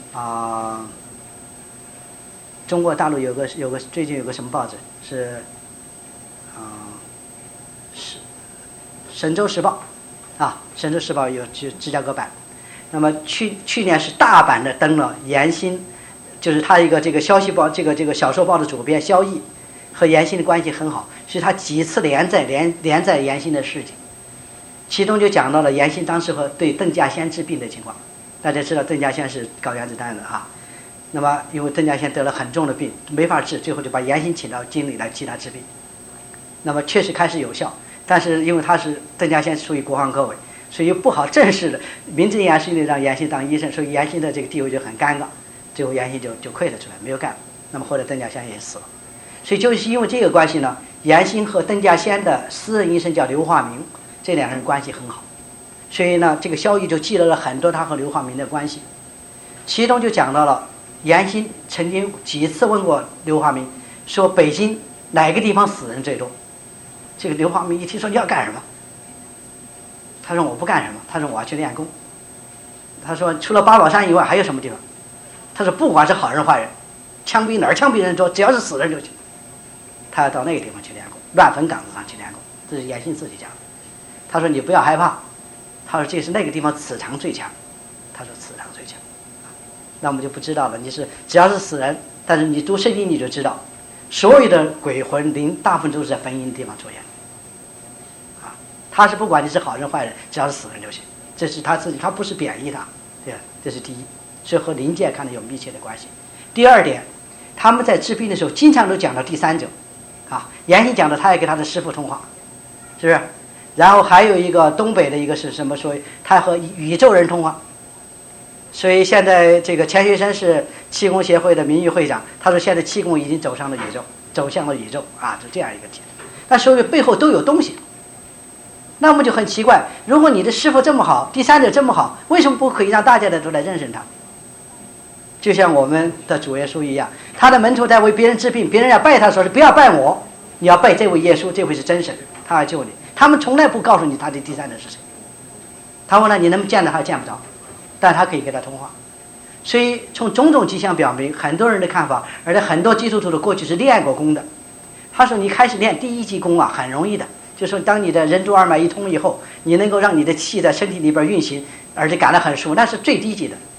中国大陆有个最近有个什么报纸是神州时报神州时报有芝加哥版。那么去年是大版的登了研心，就是他一个这个消息报这个小说报的主编萧毅和研心的关系很好，是他几次连载研心的事情，其中就讲到了研心当时和对邓稼先治病的情况。大家知道邓稼先是搞原子弹的那么因为邓稼先得了很重的病没法治，最后就把研心请到京里来替他治病。那么确实开始有效，但是因为他是邓稼先属于国防科委，所以不好正式的名正言顺的让研心当医生，所以研心的这个地位就很尴尬，最后研心就溃了出来，没有干。那么后来邓稼先也死了。所以就是因为这个关系呢，研心和邓稼先的私人医生叫刘化明，这两人关系很好。所以呢这个萧毅就记录了很多他和刘化明的关系，其中就讲到了研心曾经几次问过刘化明，说北京哪个地方死人最多。这个刘化明一听说你要干什么，他说我不干什么，他说我要去练功。他说除了八宝山以外还有什么地方？他说不管是好人坏人，枪毙哪儿枪毙人多，只要是死人就去，他要到那个地方去练功，乱坟岗子上去练功。这是研心自己讲的。他说你不要害怕，他说这是那个地方磁场最强，他说磁场最强。那我们就不知道了，你是只要是死人，但是你读圣经你就知道，所有的鬼魂灵大部分都是在坟茔的地方出现他是不管你是好人坏人，只要是死人就行。这是他自己，他不是贬义他，对吧？这是第一，所以和灵界看得有密切的关系。第二点，他们在治病的时候经常都讲到第三者研心讲的他也跟他的师父通话，是不是？然后还有一个东北的一个是什么，说他和宇宙人通话。所以现在这个钱学森是气功协会的名誉会长，他说现在气功已经走向了宇宙，就这样一个题。但所以背后都有东西。那么就很奇怪，如果你的师父这么好，第三者这么好，为什么不可以让大家都来认识他？就像我们的主耶稣一样，他的门徒在为别人治病，别人要拜他说是不要拜我，你要拜这位耶稣，这位是真神，他要救你。他们从来不告诉你他的第三者是谁。他问了你能不能见到他，见不着，但他可以跟他通话。所以从种种迹象表明，很多人的看法，而且很多基督徒的过去是练过功的。他说你开始练第一级功很容易的，就是说当你的任督二脉一通以后，你能够让你的气在身体里边运行，而且感到很舒服，那是最低级的。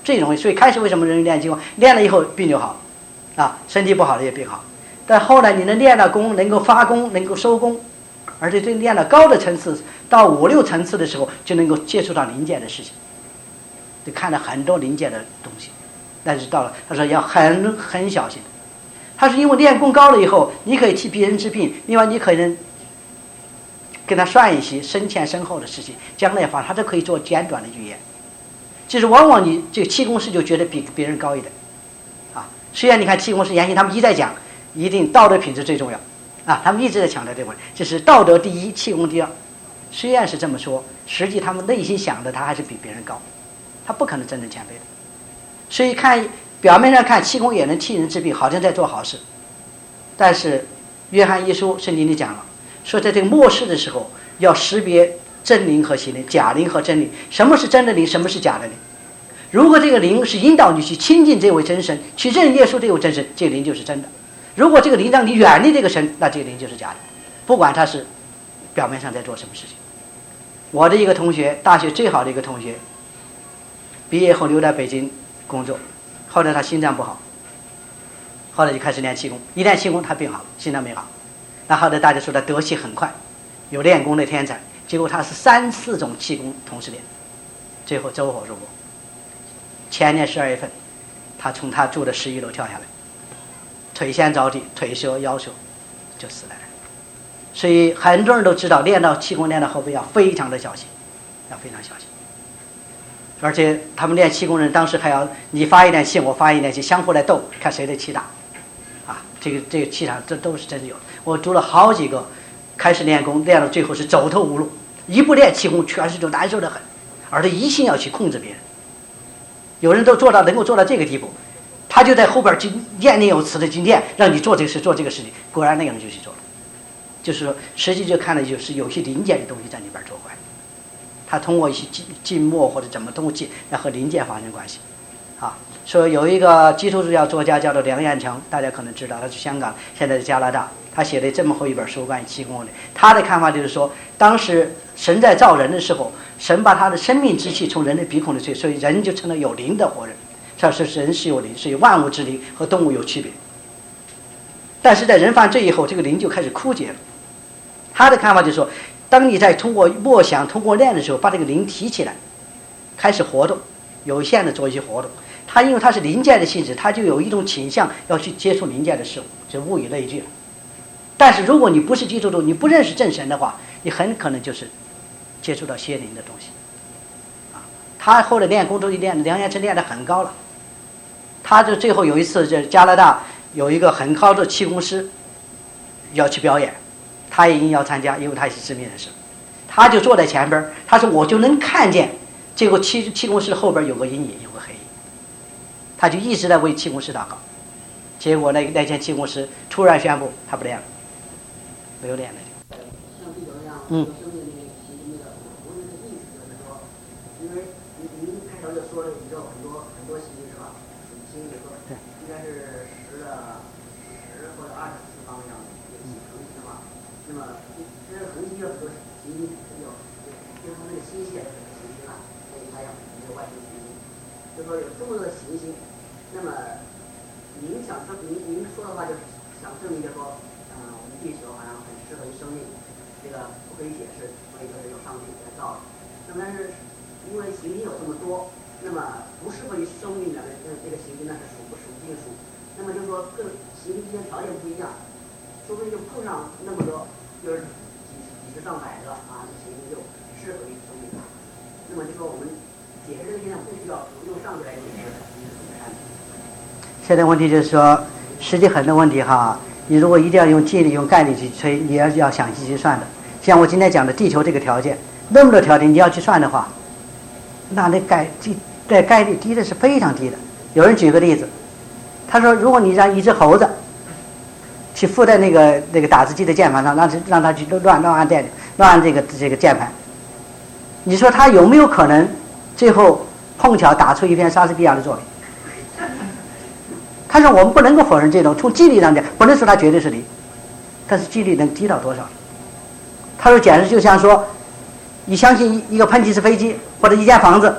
最容易。所以开始为什么人练气功，练了以后病就好，啊，身体不好了也病好。但后来你能练到功，能够发功，能够收功，而且对练到高的层次，到5、6层次的时候，就能够接触到灵界的事情，就看到很多灵界的东西。但是到了，他说要很小心。他是因为练功高了以后，你可以替别人治病，另外你可能跟他算一些身前身后的事情，将来他都可以做简短的预言。就是往往你这个气功师就觉得比别人高一点，啊，虽然你看气功师研习他们一再讲，一定道德品质最重要，啊，他们一直在强调这个问题，就是道德第一，气功第二。虽然是这么说，实际他们内心想的他还是比别人高，他不可能真正谦卑的。所以看表面上看气功也能替人治病，好像在做好事，但是约翰一书圣经里讲了，说在这个末世的时候要识别真灵和邪灵，假灵和真灵。什么是真的灵，什么是假的灵？如果这个灵是引导你去亲近这位真神，去认耶稣这位真神，这个灵就是真的；如果这个灵让你远离这个神，那这个灵就是假的。不管他是表面上在做什么事情。我的一个同学，大学最好的一个同学，毕业后留在北京工作，后来他心脏不好，后来就开始练气功，一练气功他病好了，心脏没好。那后来大家说他得气很快，有练功的天才，结果他是3、4种气功同时练，最后走火入魔。前年12月份，他从他住的11楼跳下来，腿先着地，腿折腰折，就死了。所以很多人都知道，练到气功练到后边要非常的小心，要非常小心。而且他们练气功人当时还要你发一点气，我发一点气，相互来斗，看谁的气大，啊，这个气场这都是真的有。我读了好几个，开始练功练到最后是走投无路，一不练气功全是就难受得很，而他一心要去控制别人。有人都能够做到这个地步，他就在后边就念念有词的去念，让你做这个事做这个事情，果然那个人就去做了。就是说，实际就看的就是有些灵界的东西在里边做坏，他通过一些静默或者怎么通过静，要和灵界发生关系，啊，说有一个基督教作家叫做梁彦成，大家可能知道，他是香港，现在在加拿大，他写了这么厚一本书关于气功的。他的看法就是说，当时神在造人的时候，神把他的生命之气从人的鼻孔里吹，所以人就成了有灵的活人。他说人是有灵，所以万物之灵和动物有区别。但是在人犯罪以后，这个灵就开始枯竭了。他的看法就是说，当你在通过默想、通过练的时候，把这个灵提起来，开始活动，有限的做一些活动。他因为他是灵界的性质，他就有一种倾向要去接触灵界的事物，就物以类聚了。但是如果你不是基督徒，你不认识正神的话，你很可能就是接触到邪灵的东西。啊，他后来练功都练，梁彦成练得很高了。他就最后有一次，在加拿大有一个很高的气功师要去表演。他也硬要参加，因为他也是知名人士，他就坐在前边，他说我就能看见这个气功师后边有个阴影，有个黑影，他就一直在为气功师祷告。结果那天气功师突然宣布他不练了，没有练了。 像地球一样，生命那个奇迹的，我的意思就是说，因为您开头就说了宇宙很多行星是吧？星宇说应该是10或者20次方这样的一个恒星的话，那么这个恒星有很多行星，就是说那个星系的行星啊，还有太阳，还有外星行星，就说有这么多的行星，那么您说的话就是想证明，就是说，我们地球好像很适合于生命，这个不可以解释，所以就是有上帝来造的。那么但是因为行星有这么多，那么不适合于生命的这个行星呢是属金属，那么就是说各行星之间条件不一样，说不定就碰上那么多，就是几十上百个啊，行星就适合于生命。那么就说我们解释这个现象不需要用上帝来解释，你是怎么看的？ 现在问题就是说，实际很多问题哈，你如果一定要用静力、用概率去推，你要详细去算的。像我今天讲的地球这个条件，那么多条件你要去算的话，那概率低的是非常低的。有人举个例子，他说，如果你让一只猴子去附在那个打字机的键盘上，让它去乱按这个键盘，你说他有没有可能最后碰巧打出一篇莎士比亚的作品？他说我们不能够否认这种，从几率上讲，不能说它绝对是零，但是几率能低到多少？他说简直就像说，你相信一个喷气式飞机或者一间房子，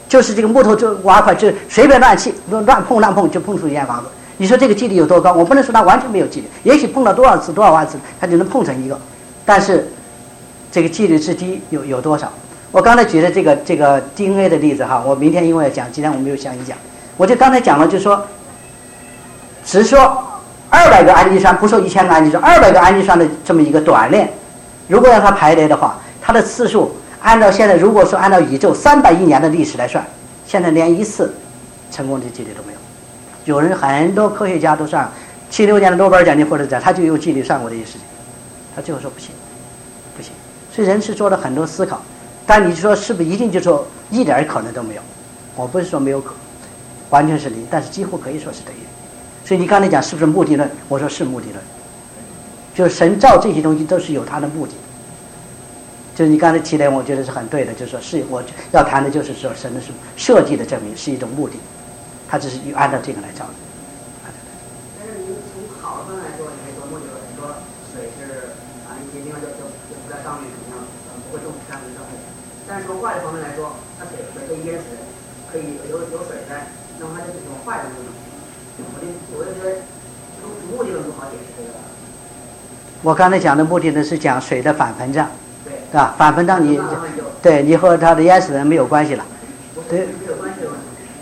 就是这个木头就挖块，就随便乱碰就碰出一间房子。你说这个几率有多高？我不能说它完全没有几率，也许碰了多少次、多少万次，它就能碰成一个。但是这个几率之低有多少？我刚才举的这个 DNA 的例子哈，我明天因为要讲，今天我没有详细讲。我就刚才讲了，就是说，只说200个氨基酸，不说1000个氨基酸，200个氨基酸的这么一个短链，如果让它排列的话，它的次数按照现在如果说按照宇宙300亿年的历史来算，现在连一次成功的几率都没有。有人很多科学家都算76年的诺贝尔奖金获得者，他就用几率算过这些事情，他最后说不行。所以人是做了很多思考，但你说是不是一定就说一点可能都没有？我不是说没有可能，完全是零，但是几乎可以说是等于零。所以你刚才讲是不是目的论？我说是目的论，就是神造这些东西都是有它的目的。就是你刚才提的，我觉得是很对的，就是说是我要谈的就是说神的是设计的证明是一种目的，它只是按照这个来造的。 但是您从好的方面来说，你可以说目的论，你说水是一些地方就不在上面，怎么样，不会中上面上面。但是从坏的方面来说，它水可以淹死，可以有水灾，那么它就是一种坏的目的。我就觉得从目的论不好解释这个。 我刚才讲的目的呢是讲水的反膨胀， 对， 是吧？反膨胀对你和它的淹死人没有关系了，对， 没有关系的问题。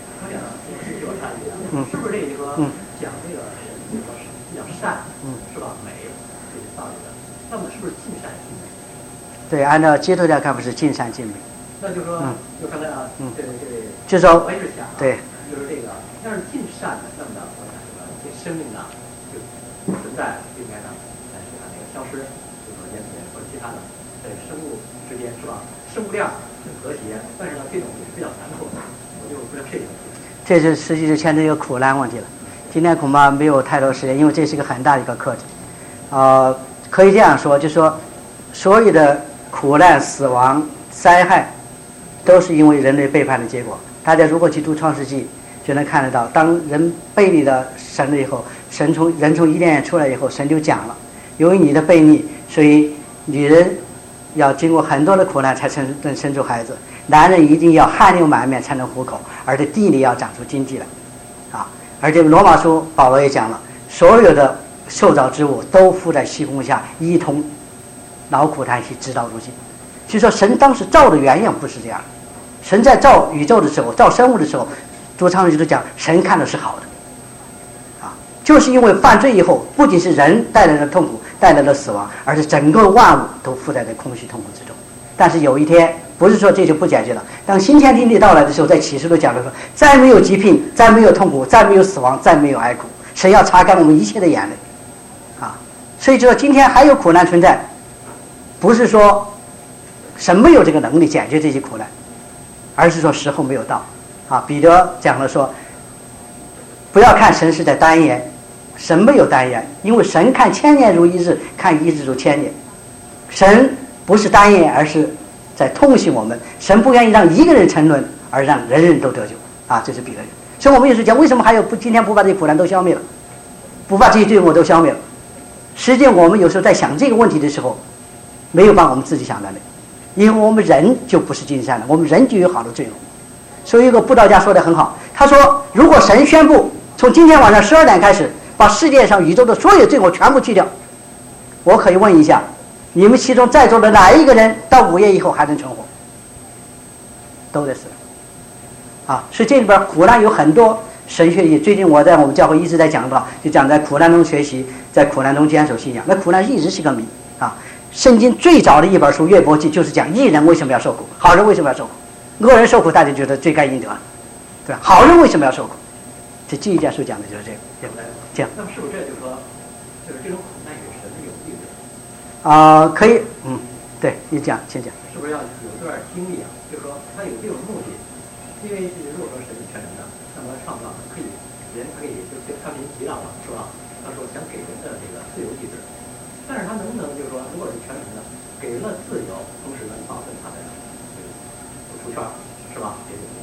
是不是这个讲这个比较善，是吧？美这个道理的，那么是不是尽善尽美？ 对，按照基督教看，不是尽善尽美。 那就是说，就刚才啊， 就说我也是想， 对， 就是这个，要是尽善的，那么呢，我想这个这生命呢，就存在应该呢，使它那个消失，就说淹死或者其他的，在生物之间是吧？生物量很和谐，但是呢，这种也是比较残酷的，我就不知道这个问题。 这就实际就牵扯一个苦难问题了。今天恐怕没有太多时间，因为这是个很大的一个课题。可以这样说，就是说，所有的苦难、死亡、灾害，都是因为人类背叛的结果。大家如果去读《创世纪》，就能看得到，当人背离了神了以后，人从伊甸园出来以后，神就讲了：由于你的背逆，所以女人要经过很多的苦难才能生出孩子，男人一定要汗流满面才能糊口，而且地里要长出经济来，而且罗马书保罗也讲了，所有的受造之物都附在虚空下，一同劳苦叹息，直到如今。所以说，神当时造的原样不是这样。神在造宇宙的时候，造生物的时候，主唱就是讲，神看的是好的，就是因为犯罪以后，不仅是人带来了痛苦，带来了死亡，而是整个万物都附在这空虚痛苦之中。但是有一天，不是说这就不解决了。当新天地到来的时候，在启示录讲的说，再没有疾病，再没有痛苦，再没有死亡，再没有哀苦，神要擦干我们一切的眼泪，所以说今天还有苦难存在，不是说神没有这个能力解决这些苦难，而是说时候没有到。彼得讲了说，不要看神是在单言，神没有单言，因为神看千年如一日，看一日如千年。神不是单言，而是在痛惜我们。神不愿意让一个人沉沦，而让人人都得救。这是彼得。所以我们有时讲，为什么还有今天不把这些苦难都消灭了，不把这些罪恶都消灭了？实际上我们有时候在想这个问题的时候，没有把我们自己想的累，因为我们人就不是尽善的，我们人就有好的罪恶。所以有一个布道家说得很好，他说，如果神宣布从今天晚上12点开始，把世界上宇宙的所有罪恶全部去掉，我可以问一下，你们其中在座的哪一个人到午夜以后还能存活？都得死。所以这里边苦难有很多神学意义。最近我在我们教会一直在讲到，就讲在苦难中学习，在苦难中坚守信仰。那苦难一直是个谜圣经最早的一本书《约伯记》就是讲义人为什么要受苦，好人为什么要受苦。恶人受苦，大家觉得罪该应得了，对吧？好人为什么要受苦？这记忆家书讲的就是这个。这样。 那么是不是这就是说，就是这种苦难与神有意思？ 可以，对，你讲，请讲。 是不是要有一段经历就是说，他有这种目的，因为如果说神是全能的，那么创造可以，人他可以就他们提到了，是吧？他说想给人的这个自由意志，但是他能不能就是说，如果是全能的，给人了自由，同时能保证他的出圈，是吧？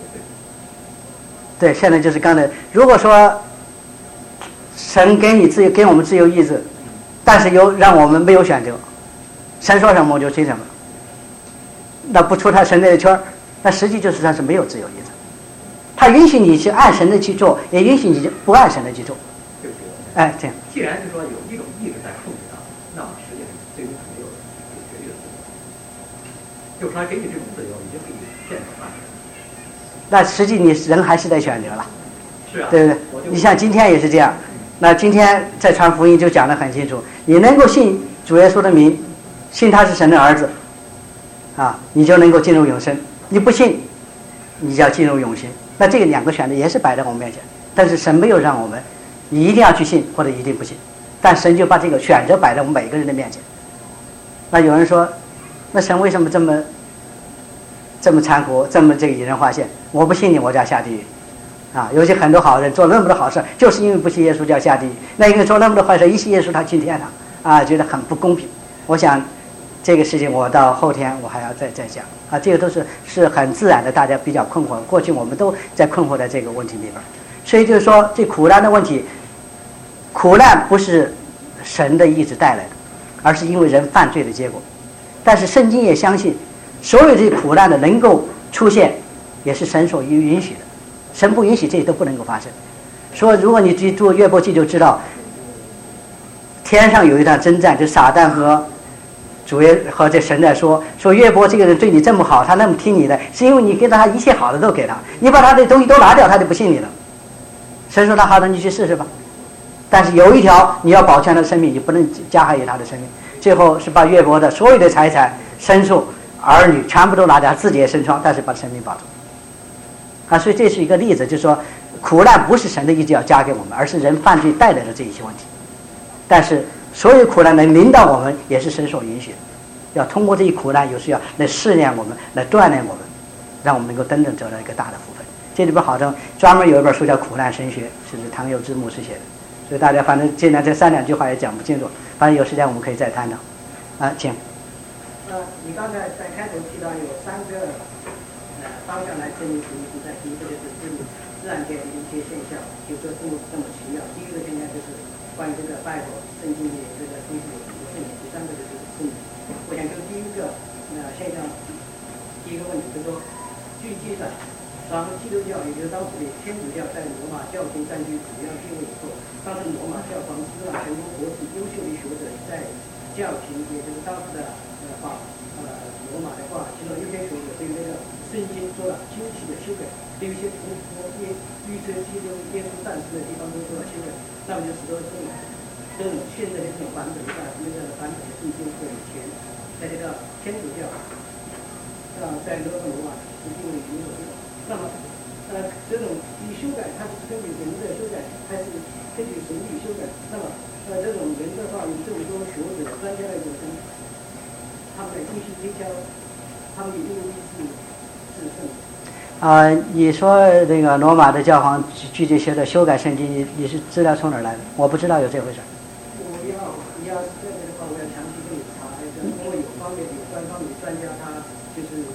对，现在就是刚才，如果说神给你自由，给我们自由意志，但是又让我们没有选择，神说什么我就听什么，那不出他神这个圈，那实际就是他是没有自由意志。 他允许你去按神的去做，也允许你不按神的去做。 对不起， 哎，这样。 既然是说有一种意志在控制它，那么实际上最终是没有绝对的自由，就是他给你这种自由，已经给你现成了。 那实际你人还是在选择了， 是啊， 对不对？你像今天也是这样。那今天在传福音就讲得很清楚，你能够信主耶稣的名，信他是神的儿子，啊，你就能够进入永生；你不信，你就要进入永刑。那这个两个选择也是摆在我们面前，但是神没有让我们，你一定要去信或者一定不信，但神就把这个选择摆在我们每个人的面前。那有人说，那神为什么这么残酷，这么这个引人发现？我不信你，我就要下地狱。啊，尤其很多好人做那么多好事，就是因为不信耶稣就要下地狱。那一个做那么多坏事，一信耶稣他进天堂，啊，觉得很不公平。我想，这个事情我到后天我还要再讲啊，这个都是很自然的，大家比较困惑。过去我们都在困惑在这个问题里边，所以就是说，这苦难的问题，苦难不是神的意志带来的，而是因为人犯罪的结果。但是圣经也相信，所有这些苦难的能够出现，也是神所允许的。神不允许，这些都不能够发生。说如果你去做约伯记就知道，天上有一场征战，就撒旦和这神在说约伯这个人对你这么好，他那么听你的，是因为你给他一切好的都给他，你把他的东西都拿掉，他就不信你了。神说他好的，你去试试吧。但是有一条，你要保全他的生命，你不能加害于他的生命。最后是把约伯的所有的财产、牲畜、儿女全部都拿掉，自己也身疮，但是把生命保住。啊，所以这是一个例子，就是说，苦难不是神的意志要加给我们，而是人犯罪带来的这一些问题。但是所有苦难能临到我们，也是神所允许的。要通过这一苦难，有时要来试验我们，来锻炼我们，让我们能够真正得到一个大的福分。这里边好像专门有一本书叫《苦难神学》，是唐有之牧师写的。所以大家反正今天这3-2句话也讲不清楚，反正有时间我们可以再探讨。啊，请。 你刚才在开头提到有3个方向来证明神存在。第一个就是自然界的一些现象，就说这么奇妙。第一个现象就是关于这个Bible圣经的这个东西有很多证明。第3个就是证明。我想就第一个现象，第一个问题就是说，据记载，当基督教也就是当时的天主教在罗马教廷占据主要地位以后，当时罗马教皇希望成功国际优秀的学者在教廷，也就是当时的罗马的话，其中有些学者对于这个圣经做了精细的修改，对于一些图说预测基督耶稣诞生的地方都做了修改，那么就使得这种现在的这种版本的圣经和以前在这个天主教在罗马是地位有所不同。那么这种修改，它是根据人的修改，还是根据神力修改？那么这种人的话，有这么多学者专家来讲，他们的精细推敲，他们的用意是什么？ 你说那个罗马的教皇据这些的修改圣经，你是资料从哪儿来的？我不知道有这回事。 你要是这个的话，我要详细给你查一下，因为有官方的专家，他就是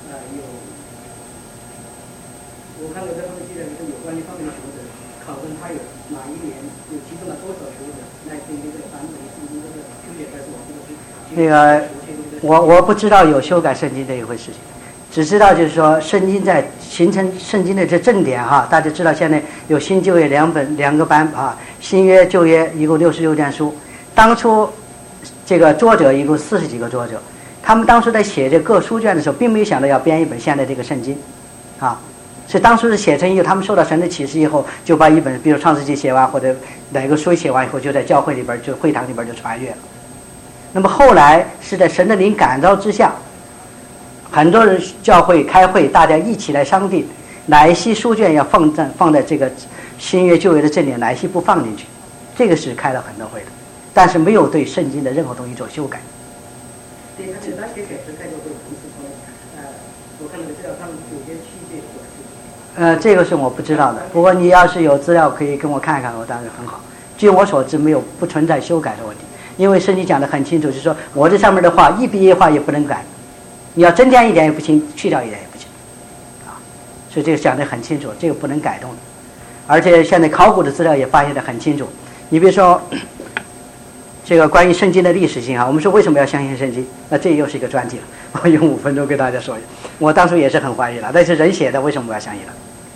我看到这方面记载是有关于方面的学者考问他有哪一年有提供了多少学者来对这个版本的圣经这个修改，但是我这个那个我不知道有修改圣经这一回事情，只知道就是说圣经在形成圣经的这正典哈，大家知道现在有新旧约两个版啊，新约旧约一共66卷书，当初这个作者一共40几个作者，他们当初在写这各书卷的时候，并没有想到要编一本现在这个圣经啊。所以当初是写成以后，他们受到神的启示以后，就把一本，比如创世纪写完，或者哪个书写完以后，就在教会里边，就会堂里边就传阅了。那么后来是在神的灵感召之下，很多人教会开会，大家一起来商定哪一些书卷要放在这个新约旧约的正典，哪一些不放进去。这个是开了很多会的，但是没有对圣经的任何东西做修改。 对，他们那些改革开教会同时从我看到的资料，他们有些器械或者是。 这个是我不知道的。不过你要是有资料可以跟我看看，我当然很好。据我所知，不存在修改的问题，因为圣经讲得很清楚，就是说我这上面的话一笔一画也不能改，你要增添一点也不行，去掉一点也不行，啊，所以这个讲得很清楚，这个不能改动的。而且现在考古的资料也发现得很清楚。你比如说，这个关于圣经的历史性啊，我们说为什么要相信圣经？那这又是一个专题了，我用5分钟给大家说一下。我当初也是很怀疑了，但是人写的为什么我要相信了？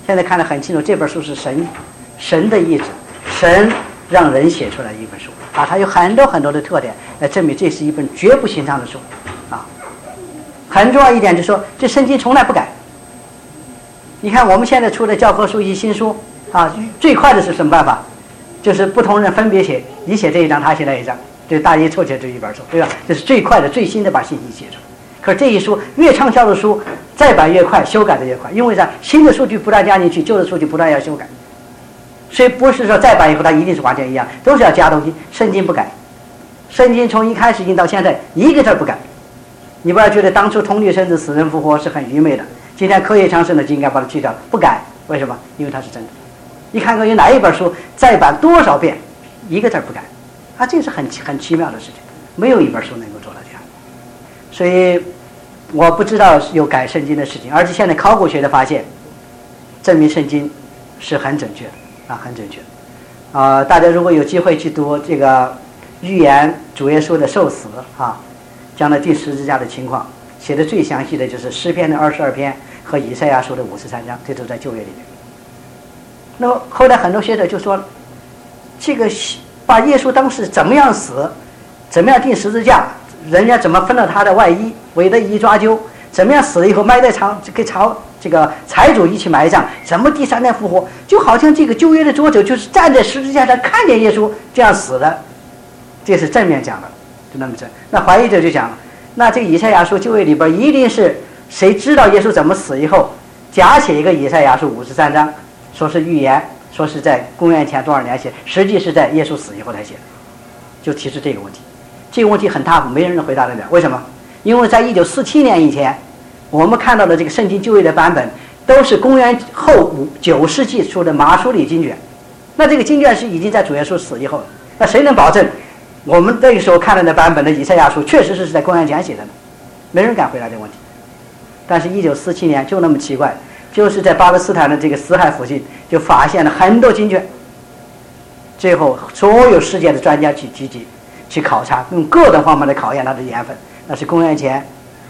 现在看得很清楚，这本书是神的意志，神让人写出来一本书啊，它有很多很多的特点来证明这是一本绝不寻常的书啊。很重要一点就是说，这圣经从来不改。你看我们现在出的教科书一新书啊，最快的是什么办法？就是不同人分别写，你写这一章，他写那一章，这大一凑起来这一本书，对吧？这是最快的、最新的把信息写出来。可是这一书越畅销的书，再版越快，修改的越快，因为啥？新的数据不断加进去，旧的数据不断要修改。所以不是说再版以后它一定是完全一样，都是要加东西。圣经不改，圣经从一开始印到现在一个字不改。你不要觉得当初通律生子死人复活是很愚昧的，今天科学昌盛的就应该把它去掉，不改。为什么？因为它是真的。你看看有哪一本书再版多少遍，一个字不改啊，这是很奇妙的事情，没有一本书能够做到这样。所以我不知道有改圣经的事情，而且现在考古学的发现证明圣经是很准确的啊，很准确的。大家如果有机会去读这个预言主耶稣的受死啊，将来钉十字架的情况，写的最详细的就是诗篇的22篇和以赛亚书的53章，这都在旧约里面。那么后来很多学者就说，这个把耶稣当时怎么样死，怎么样钉十字架，人家怎么分了他的外衣，围得一抓阄，怎么样死了以后埋在这个财主一起埋葬，怎么第3天复活，就好像这个旧约的作者就是站在十字架上看见耶稣这样死的，这是正面讲的，就那么正。那怀疑者就讲，那这个以赛亚书旧约里边一定是谁知道耶稣怎么死以后，假写一个以赛亚书53章，说是预言，说是在公元前多少年写，实际是在耶稣死以后才写的，就提出这个问题。这个问题很大，没人能回答得了。为什么？因为在1947年以前，我们看到的这个圣经旧约的版本都是公元后9世纪出的马书里经卷，那这个经卷是已经在主耶稣死以后了，那谁能保证我们那个时候看到的版本的以赛亚书确实是在公元前写的呢？没人敢回答这个问题。但是1947年就那么奇怪，就是在巴勒斯坦的这个死海附近就发现了很多经卷，最后所有世界的专家去集集去考察，用各种方法来考验它的盐分，那是公元前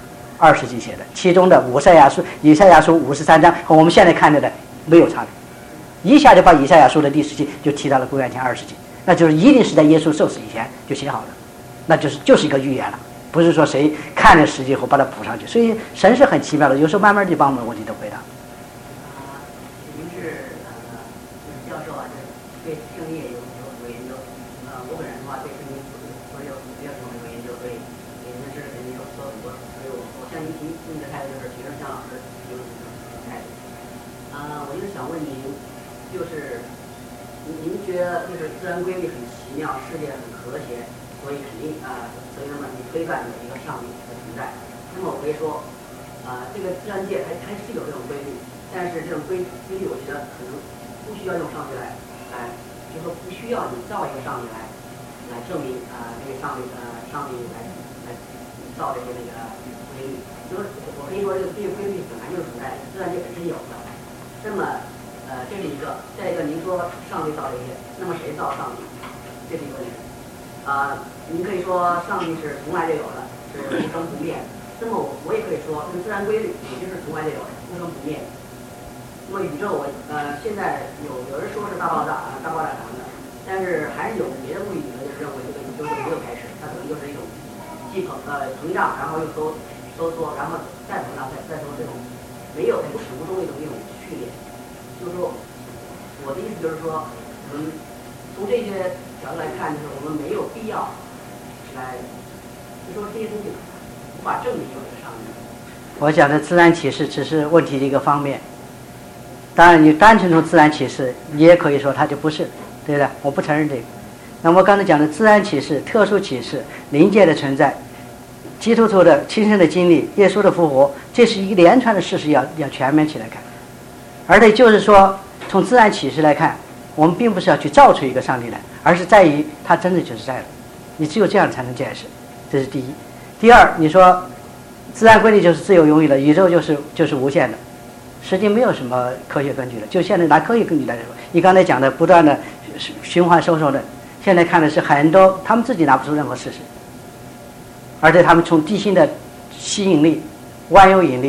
2世纪写的，其中的以赛亚书53章和我们现在看到的没有差别，一下就把以赛亚书的第10纪就提到了公元前2世纪，那就是一定是在耶稣受死以前就写好了，那就是一个预言了，不是说谁看了10纪后把它补上去。所以神是很奇妙的，有时候慢慢地把我们的问题都回答。 您是教授啊，对圣经也有很多研究。我本人的话对圣经没有什么研究，所以您是肯定有说很多。所以我向您提的态度就是学生向老师提问的态度。我就想问您，就是您觉得就是自然规律很奇妙，世界很和谐，所以肯定所以那么你推断有一个上帝的存在。那么我可以说，这个自然界还是有这种规律。但是这种规律，我觉得可能不需要用上帝来，就说不需要你造一个上帝来证明这个上帝来造这些那个规律。就是我可以说这个规律本来就是存在的，自然界本身有的。那么这是一个，再一个您说上帝造这些，那么谁造上帝？这是一个问题。您可以说上帝是从来就有的，是无生不灭。那么我也可以说，这个自然规律也就是从来就有的，无生不灭。那么宇宙现在有人说是大爆炸什么的，但是还是有别的物理呢，就是认为这个宇宙没有开始，它可能就是一种既膨胀，然后又收缩，然后再膨胀，再收这种没有不始无终的一种序列。就是说，我的意思就是说，我们从这些角度来看，就是我们没有必要来，就说这些东西无法证明有一个上帝。 我讲的自然启示只是问题的一个方面。当然，你单纯从自然启示，你也可以说它就不是，对不对？我不承认这个。那么我刚才讲的自然启示、特殊启示、灵界的存在、基督徒的亲身的经历、耶稣的复活，这是一连串的事实要全面起来看。而且就是说，从自然启示来看，我们并不是要去造出一个上帝来，而是在于它真的就是在的。你只有这样才能解释，这是第一。第二，你说自然规律就是自由永远的，宇宙就是无限的。实际没有什么科学根据的，就现在拿科学根据来说，你刚才讲的不断的循环收缩的，现在看的是很多他们自己拿不出任何事实，而且他们从地心的吸引力、万有引力，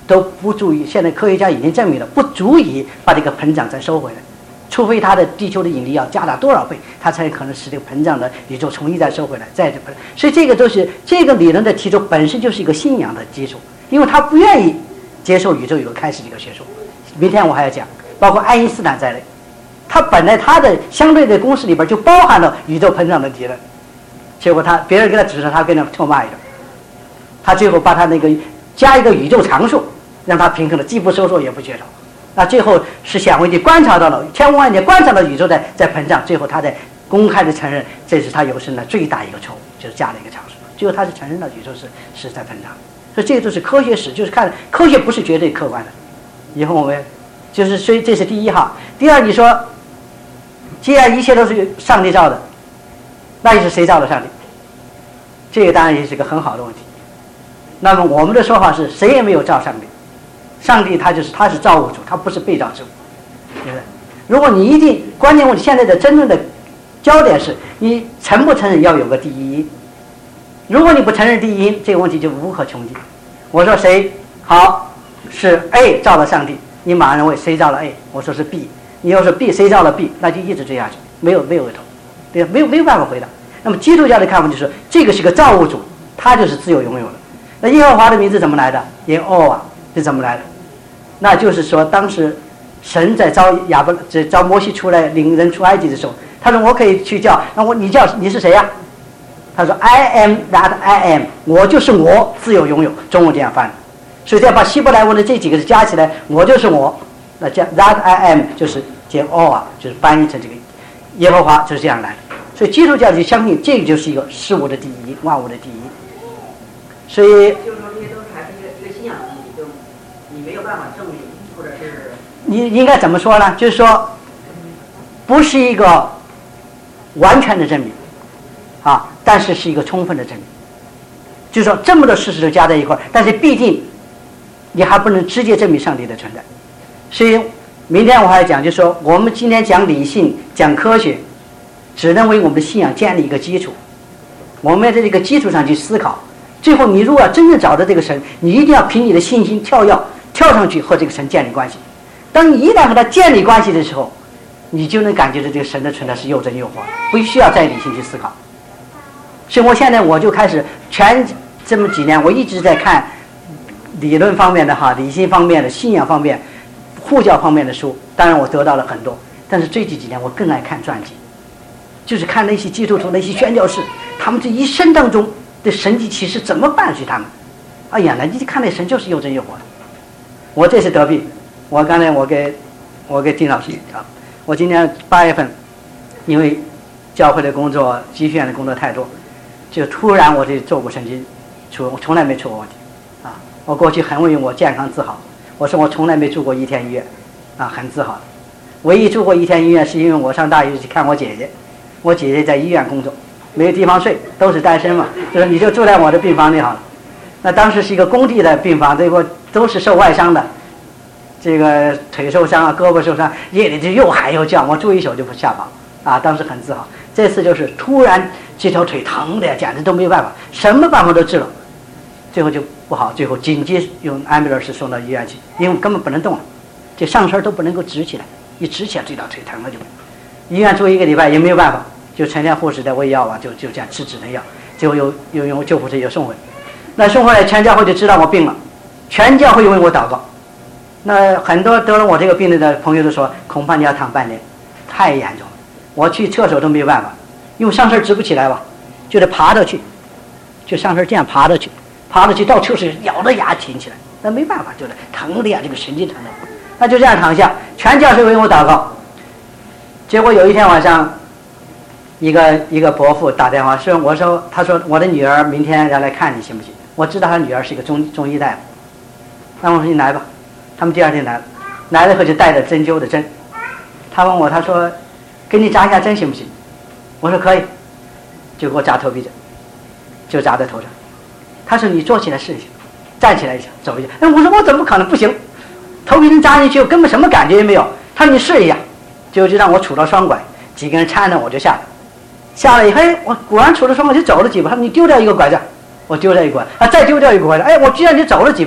都不足以，现在科学家已经证明了，不足以把这个膨胀再收回来，除非它的地球的引力要加大多少倍，它才可能使这个膨胀的宇宙重新再收回来，再所以这个都是这个理论的提出本身就是一个信仰的基础，因为他不愿意接受宇宙有个开始这个学说。明天我还要讲，包括爱因斯坦在内，他本来他的相对的公式里边就包含了宇宙膨胀的理论，结果别人给他指出，他跟他臭骂一顿，他最后把他那个加一个宇宙常数，让他平衡的既不收缩也不缺少。那最后是显微镜观察到了千万年观察到宇宙在膨胀，最后他在公开的承认这是他有生的最大一个错误，就是加了一个常数，最后他是承认了宇宙是在膨胀。所以这个都是科学史，就是看科学不是绝对客观的。以后我们就是所以这是第一哈。第二，你说既然一切都是上帝造的，那又是谁造的上帝？这个当然也是个很好的问题。那么我们的说法是谁也没有造上帝，上帝他是造物主，他不是被造之物，对不对？如果你一定关键问题，现在的真正的焦点是你承不承认要有个第一因。如果你不承认第一因，这个问题就无可穷尽。我说谁好是 A 造了上帝，你马上认为谁造了 A？ 我说是 B。你要是 B 谁造了 B， 那就一直追下去，没有头，对吧？没有办法回答。那么基督教的看法就是这个是个造物主，他就是自由拥有的。那耶和华的名字怎么来的？耶和华是怎么来的？那就是说当时神在招摩西出来领人出埃及的时候，他说我可以去叫，那你是谁呀？他说 I am that I am， 我就是我，自由拥有，中文这样翻。所以再把希伯来文的这几个字加起来，我就是我，那叫 that I am 就是接 all 啊，就是翻译成这个耶和华就是这样来的。所以基督教就相信这个就是一个事物的第一，万物的第一。所以就是说这些都是还是一个信仰的东西，就你没有办法证明，或者是你应该怎么说呢？就是说不是一个完全的证明啊，但是是一个充分的证明。就是说这么多事实都加在一块儿，但是毕竟你还不能直接证明上帝的存在。所以明天我还要讲，就是说我们今天讲理性讲科学，只能为我们的信仰建立一个基础，我们在这个基础上去思考。最后你如果要真正找到这个神，你一定要凭你的信心跳上去和这个神建立关系。当你一旦和他建立关系的时候，你就能感觉到这个神的存在是又真又活，不需要再理性去思考。所以现在我就开始这么几年，我一直在看理论方面的理性方面的、信仰方面、护教方面的书。当然我得到了很多，但是最近几年我更爱看传记，就是看那些基督徒、那些宣教士，他们这一生当中的神迹奇事怎么伴随他们。哎呀，那你看那神就是又真又活的。我这次得病，我刚才我给丁老师讲，我今年8月份，因为教会的工作、集训的工作太多，就突然我这坐骨神经我从来没出过问题啊！我过去很为我健康自豪，我说我从来没住过一天医院啊，很自豪。唯一住过一天医院是因为我上大学去看我姐姐，我姐姐在医院工作，没有地方睡，都是单身嘛，就说你就住在我的病房里好了。那当时是一个工地的病房，这个都是受外伤的，这个腿受伤啊，胳膊受伤，夜里就又喊又叫，我住一宿就不下床啊，当时很自豪。这次就是突然这条腿疼的呀，简直都没有办法，什么办法都治了，最后就不好，最后紧急用安布尔斯送到医院去，因为根本不能动了，这上身都不能够直起来，一直起来这条腿疼了就，医院住1个礼拜也没有办法，就成天护士在喂药啊，就这样吃止疼药，结果又用救护车又送回来。那送回来，全教会就知道我病了，全教会为我祷告。那很多得了我这个病的朋友都说，恐怕你要躺半年，太严重了。我去厕所都没有办法，因为上身直不起来吧，就得爬着去，就上身这样爬着去到厕所咬着牙挺起来，那没办法，就是疼的呀，这个神经疼的，那就这样躺下，全教会为我祷告。结果有一天晚上，一个伯父打电话说，他说我的女儿明天要来看你，行不行？我知道他女儿是一个中医大夫，那我说你来吧。他们第二天来了以后就带着针灸的针，他问我，他说给你扎一下针行不行？我说可以，就给我扎头皮针，就扎在头上。他说你坐起来试一下，站起来一下，走一下。我说我怎么可能不行？头皮针扎进去根本什么感觉也没有。他说你试一下，就让我杵了双拐，几个人搀着我就下来以后，我果然杵了双拐就走了几步。他说你丢掉一个拐杖，我丢掉一个拐杖，再丢掉一个拐杖，我居然就走了几步。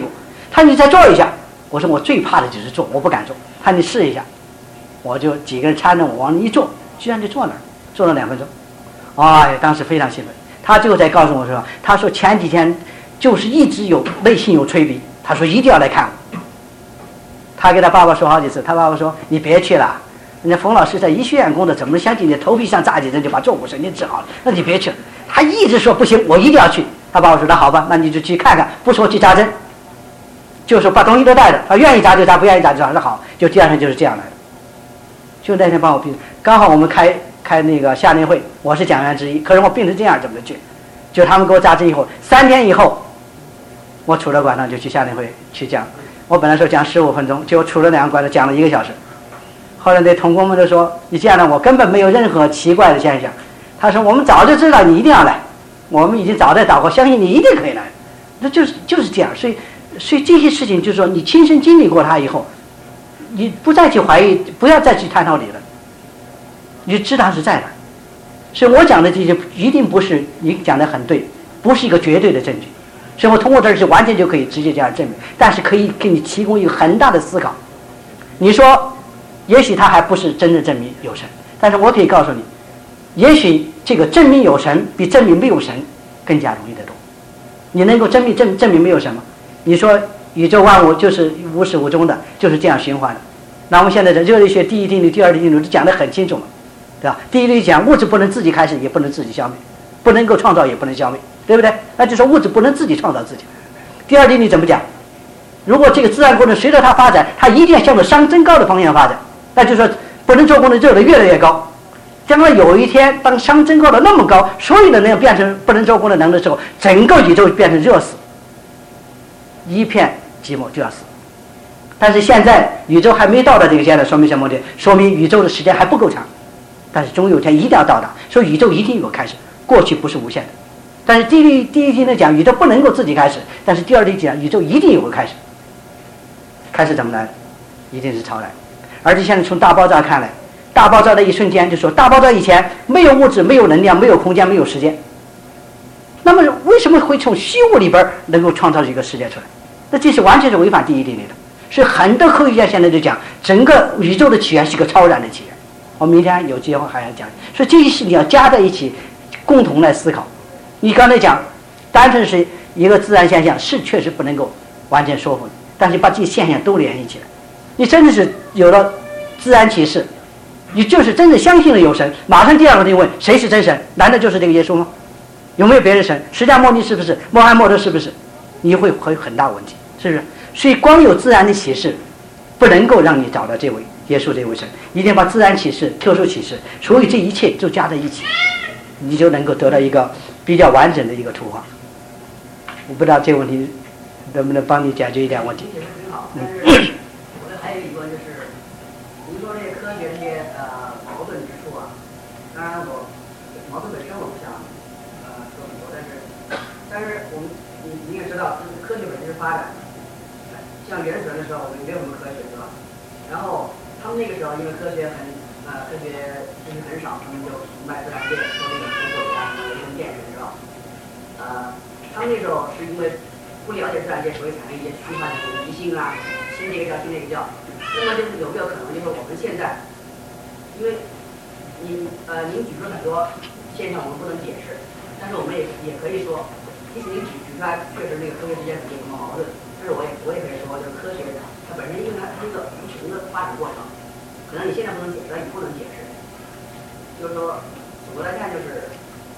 他说你再做一下，我说我最怕的就是做，我不敢做。他说你试一下，我就几个人搀着我往那一坐，居然就坐那儿，坐了2分钟。哎，当时非常兴奋。他最后才告诉我说，他说前几天就是一直有内心有催逼，他说一定要来看我。他给他爸爸说好几次，他爸爸说你别去了，人家冯老师在医学院工作，怎么相信你头皮上扎几针就把坐骨神经治好了？那你别去了。他一直说不行，我一定要去。他爸爸说那好吧，那你就去看看，不说去扎针，就说把东西都带着，他愿意扎就扎，不愿意扎就扎。那好，就第2天就是这样来的。就那天帮我病，刚好我们开那个夏令会，我是讲员之一，可是我病成这样怎么去？就他们给我扎针以后，3天以后，我杵着管上就去夏令会去讲。我本来说讲15分钟，结果杵了2个管子讲了1个小时。后来那同工们都说你这样的我根本没有任何奇怪的现象。他说我们早就知道你一定要来，我们已经早在祷告，相信你一定可以来。那就是这样，所以这些事情就是说你亲身经历过它以后，你不再去怀疑，不要再去探讨理论，你知道它是在哪。所以我讲的这些一定不是你讲的很对，不是一个绝对的证据。所以我通过这儿完全就可以直接这样证明，但是可以给你提供一个很大的思考。你说也许它还不是真正证明有神，但是我可以告诉你，也许这个证明有神比证明没有神更加容易得多。你能够证明没有神吗？你说宇宙万物就是无始无终的，就是这样循环的。那我们现在的热力学第一定律、第二定律都讲得很清楚了，对吧？第一律讲物质不能自己开始，也不能自己消灭，不能够创造，也不能消灭，对不对？那就说物质不能自己创造自己。第二定律怎么讲？如果这个自然过程随着它发展，它一定要向着熵增高的方向发展，那就是说不能做功的热力越来越高。将来有一天，当熵增高的那么高，所有的能量变成不能做功的能的时候，整个宇宙变成热死，一片寂寞就要死。但是现在宇宙还没到达这个阶段，说明什么问题？说明宇宙的时间还不够长，但是终有一天一定要到达，所以宇宙一定有开始，过去不是无限的。但是第一定律讲宇宙不能够自己开始，但是第二定律讲宇宙一定有个开始。开始怎么来？一定是超来。而且现在从大爆炸看来，大爆炸的一瞬间，就说大爆炸以前没有物质，没有能量，没有空间，没有时间。那么为什么会从虚无里边能够创造一个世界出来？那这是完全是违反第一定律的。所以很多科学家现在就讲，整个宇宙的起源是一个超然的起源。我明天有机会还要讲。所以这些事你要加在一起，共同来思考。你刚才讲，单纯是一个自然现象，是确实不能够完全说服你，但是把这些现象都联系起来，你真的是有了自然启示，你就是真的相信了有神，马上第2个问题问谁是真神？难道就是这个耶稣吗？有没有别的神？释迦牟尼是不是？穆罕默德是不是？你会有很大问题，是不是？所以光有自然的启示不能够让你找到这位耶稣这位神，一定把自然启示、特殊启示，所以这一切就加在一起，你就能够得到一个比较完整的一个图画。我不知道这个问题能不能帮你解决一点问题。 解释挺好，但是我这还有一个就是，您说这些科学这些矛盾之处啊，当然矛盾本身我不想说很多，但是我们你也知道，科学本身是发展。像原始人的时候，我们没有什么科学，对吧？然后他们那个时候，因为科学知识很少，他们就崇拜自然界，说那个土鬼啊、雷神、电神，是吧？他们那时候是因为不了解自然界，所以产生一些虚幻的迷信啊，信这个教，信那个教。那么就是有没有可能，就是我们现在，因为您举出很多现象我们不能解释，但是我们也可以说，即使您举出来，确实那个科学之间有什么矛盾。但是我也可以说，就是科学它本身因为它是一个无穷的发展过程，可能你现在不能解释，它以后能解释。就是说，总的来看就是，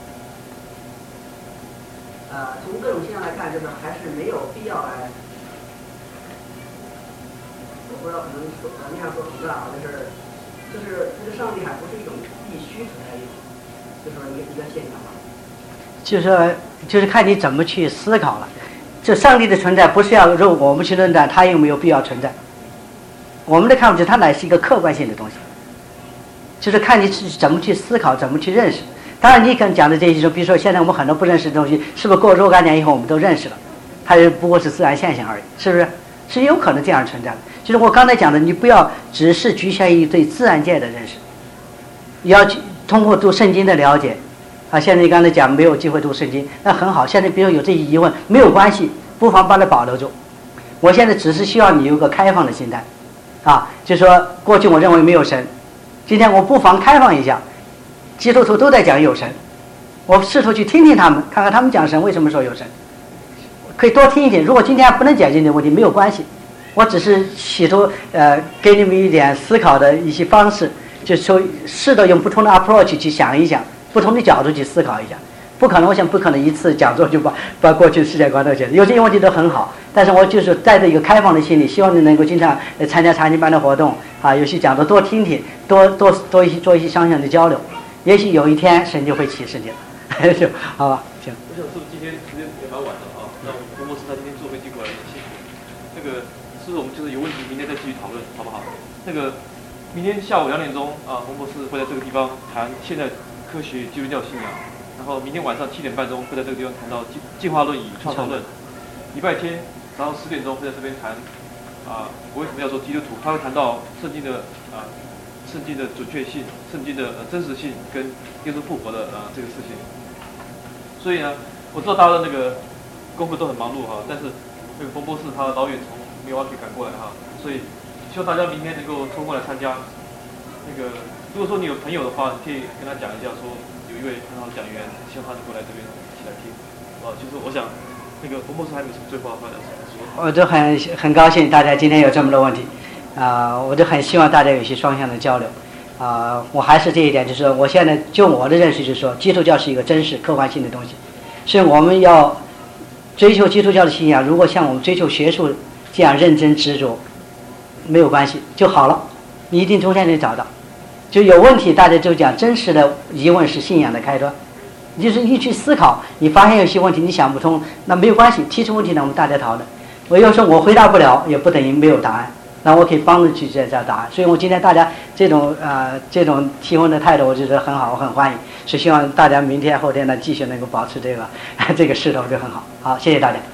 从各种现象来看，就是还是没有必要来，我不知道可能那样说很大啊，就是这个上帝还不是一种必须存在的，就是说一个现象吧。 就是看你怎么去思考了。这上帝的存在不是要让我们去论断它有没有必要存在，我们的看法是它乃是一个客观性的东西，就是看你怎么去思考，怎么去认识。当然你可能讲的这些，比如说现在我们很多不认识的东西，是不是过若干年以后我们都认识了，它也不过是自然现象而已，是不是？是有可能这样存在的。就是我刚才讲的，你不要只是局限于对自然界的认识，你要通过读圣经的了解。现在你刚才讲没有机会读圣经，那很好。现在比如有这些疑问，没有关系，不妨把它保留住。 我现在只是希望你有个开放的心态，就是说过去我认为没有神，今天我不妨开放一下，基督徒都在讲有神，我试图去听听他们，看看他们讲神为什么说有神，可以多听一点。如果今天还不能解决你的问题，没有关系，我只是企图给你们一点思考的一些方式，就是说试着用不同的 approach 去想一想，不同的角度去思考一下。不可能，我想不可能一次讲座就把过去的世界观都解决，有些问题都很好，但是我就是带着一个开放的心理，希望你能够经常参加查经班的活动有些讲座多听听，多做一些双向的交流，也许有一天神就会启示你了，就好吧，行。 我想是不是今天时间也蛮晚的那洪博士他今天坐飞机过来有点辛苦，是不是我们就是有问题明天再继续讨论，好不好？明天下午2点钟洪博士会在这个地方谈现代科学基督教信仰。然后明天晚上7点半钟会在这个地方谈到进化论与创造论。礼拜天早上10点钟会在这边谈我为什么要做基督徒？他会谈到圣经的准确性、圣经的真实性跟耶稣复活的这个事情。所以呢，我知道大家的那个功课都很忙碌但是那个冯博士他老远从milwaukee湾赶过来所以希望大家明天能够抽空来参加。如果说你有朋友的话，你可以跟他讲一下说。有一位很好的讲员，希望他能够来这边一起来听。就是我想，冯博士还有什么最后的话要说？ 我就很高兴大家今天有这么多问题，我就很希望大家有一些双向的交流，我还是这一点，就是说我现在就我的认识就是说，基督教是一个真实客观性的东西，所以我们要追求基督教的信仰，如果像我们追求学术这样认真执着，没有关系就好了，你一定中间能找到。就有问题，大家就讲真实的疑问是信仰的开端。就是你去思考，你发现有些问题你想不通，那没有关系，提出问题呢，我们大家讨论。我有时候我回答不了，也不等于没有答案，那我可以帮助去找答案。所以我今天大家这种提问的态度，我觉得很好，我很欢迎。是希望大家明天后天呢继续能够保持这个势头，就很好。好，谢谢大家。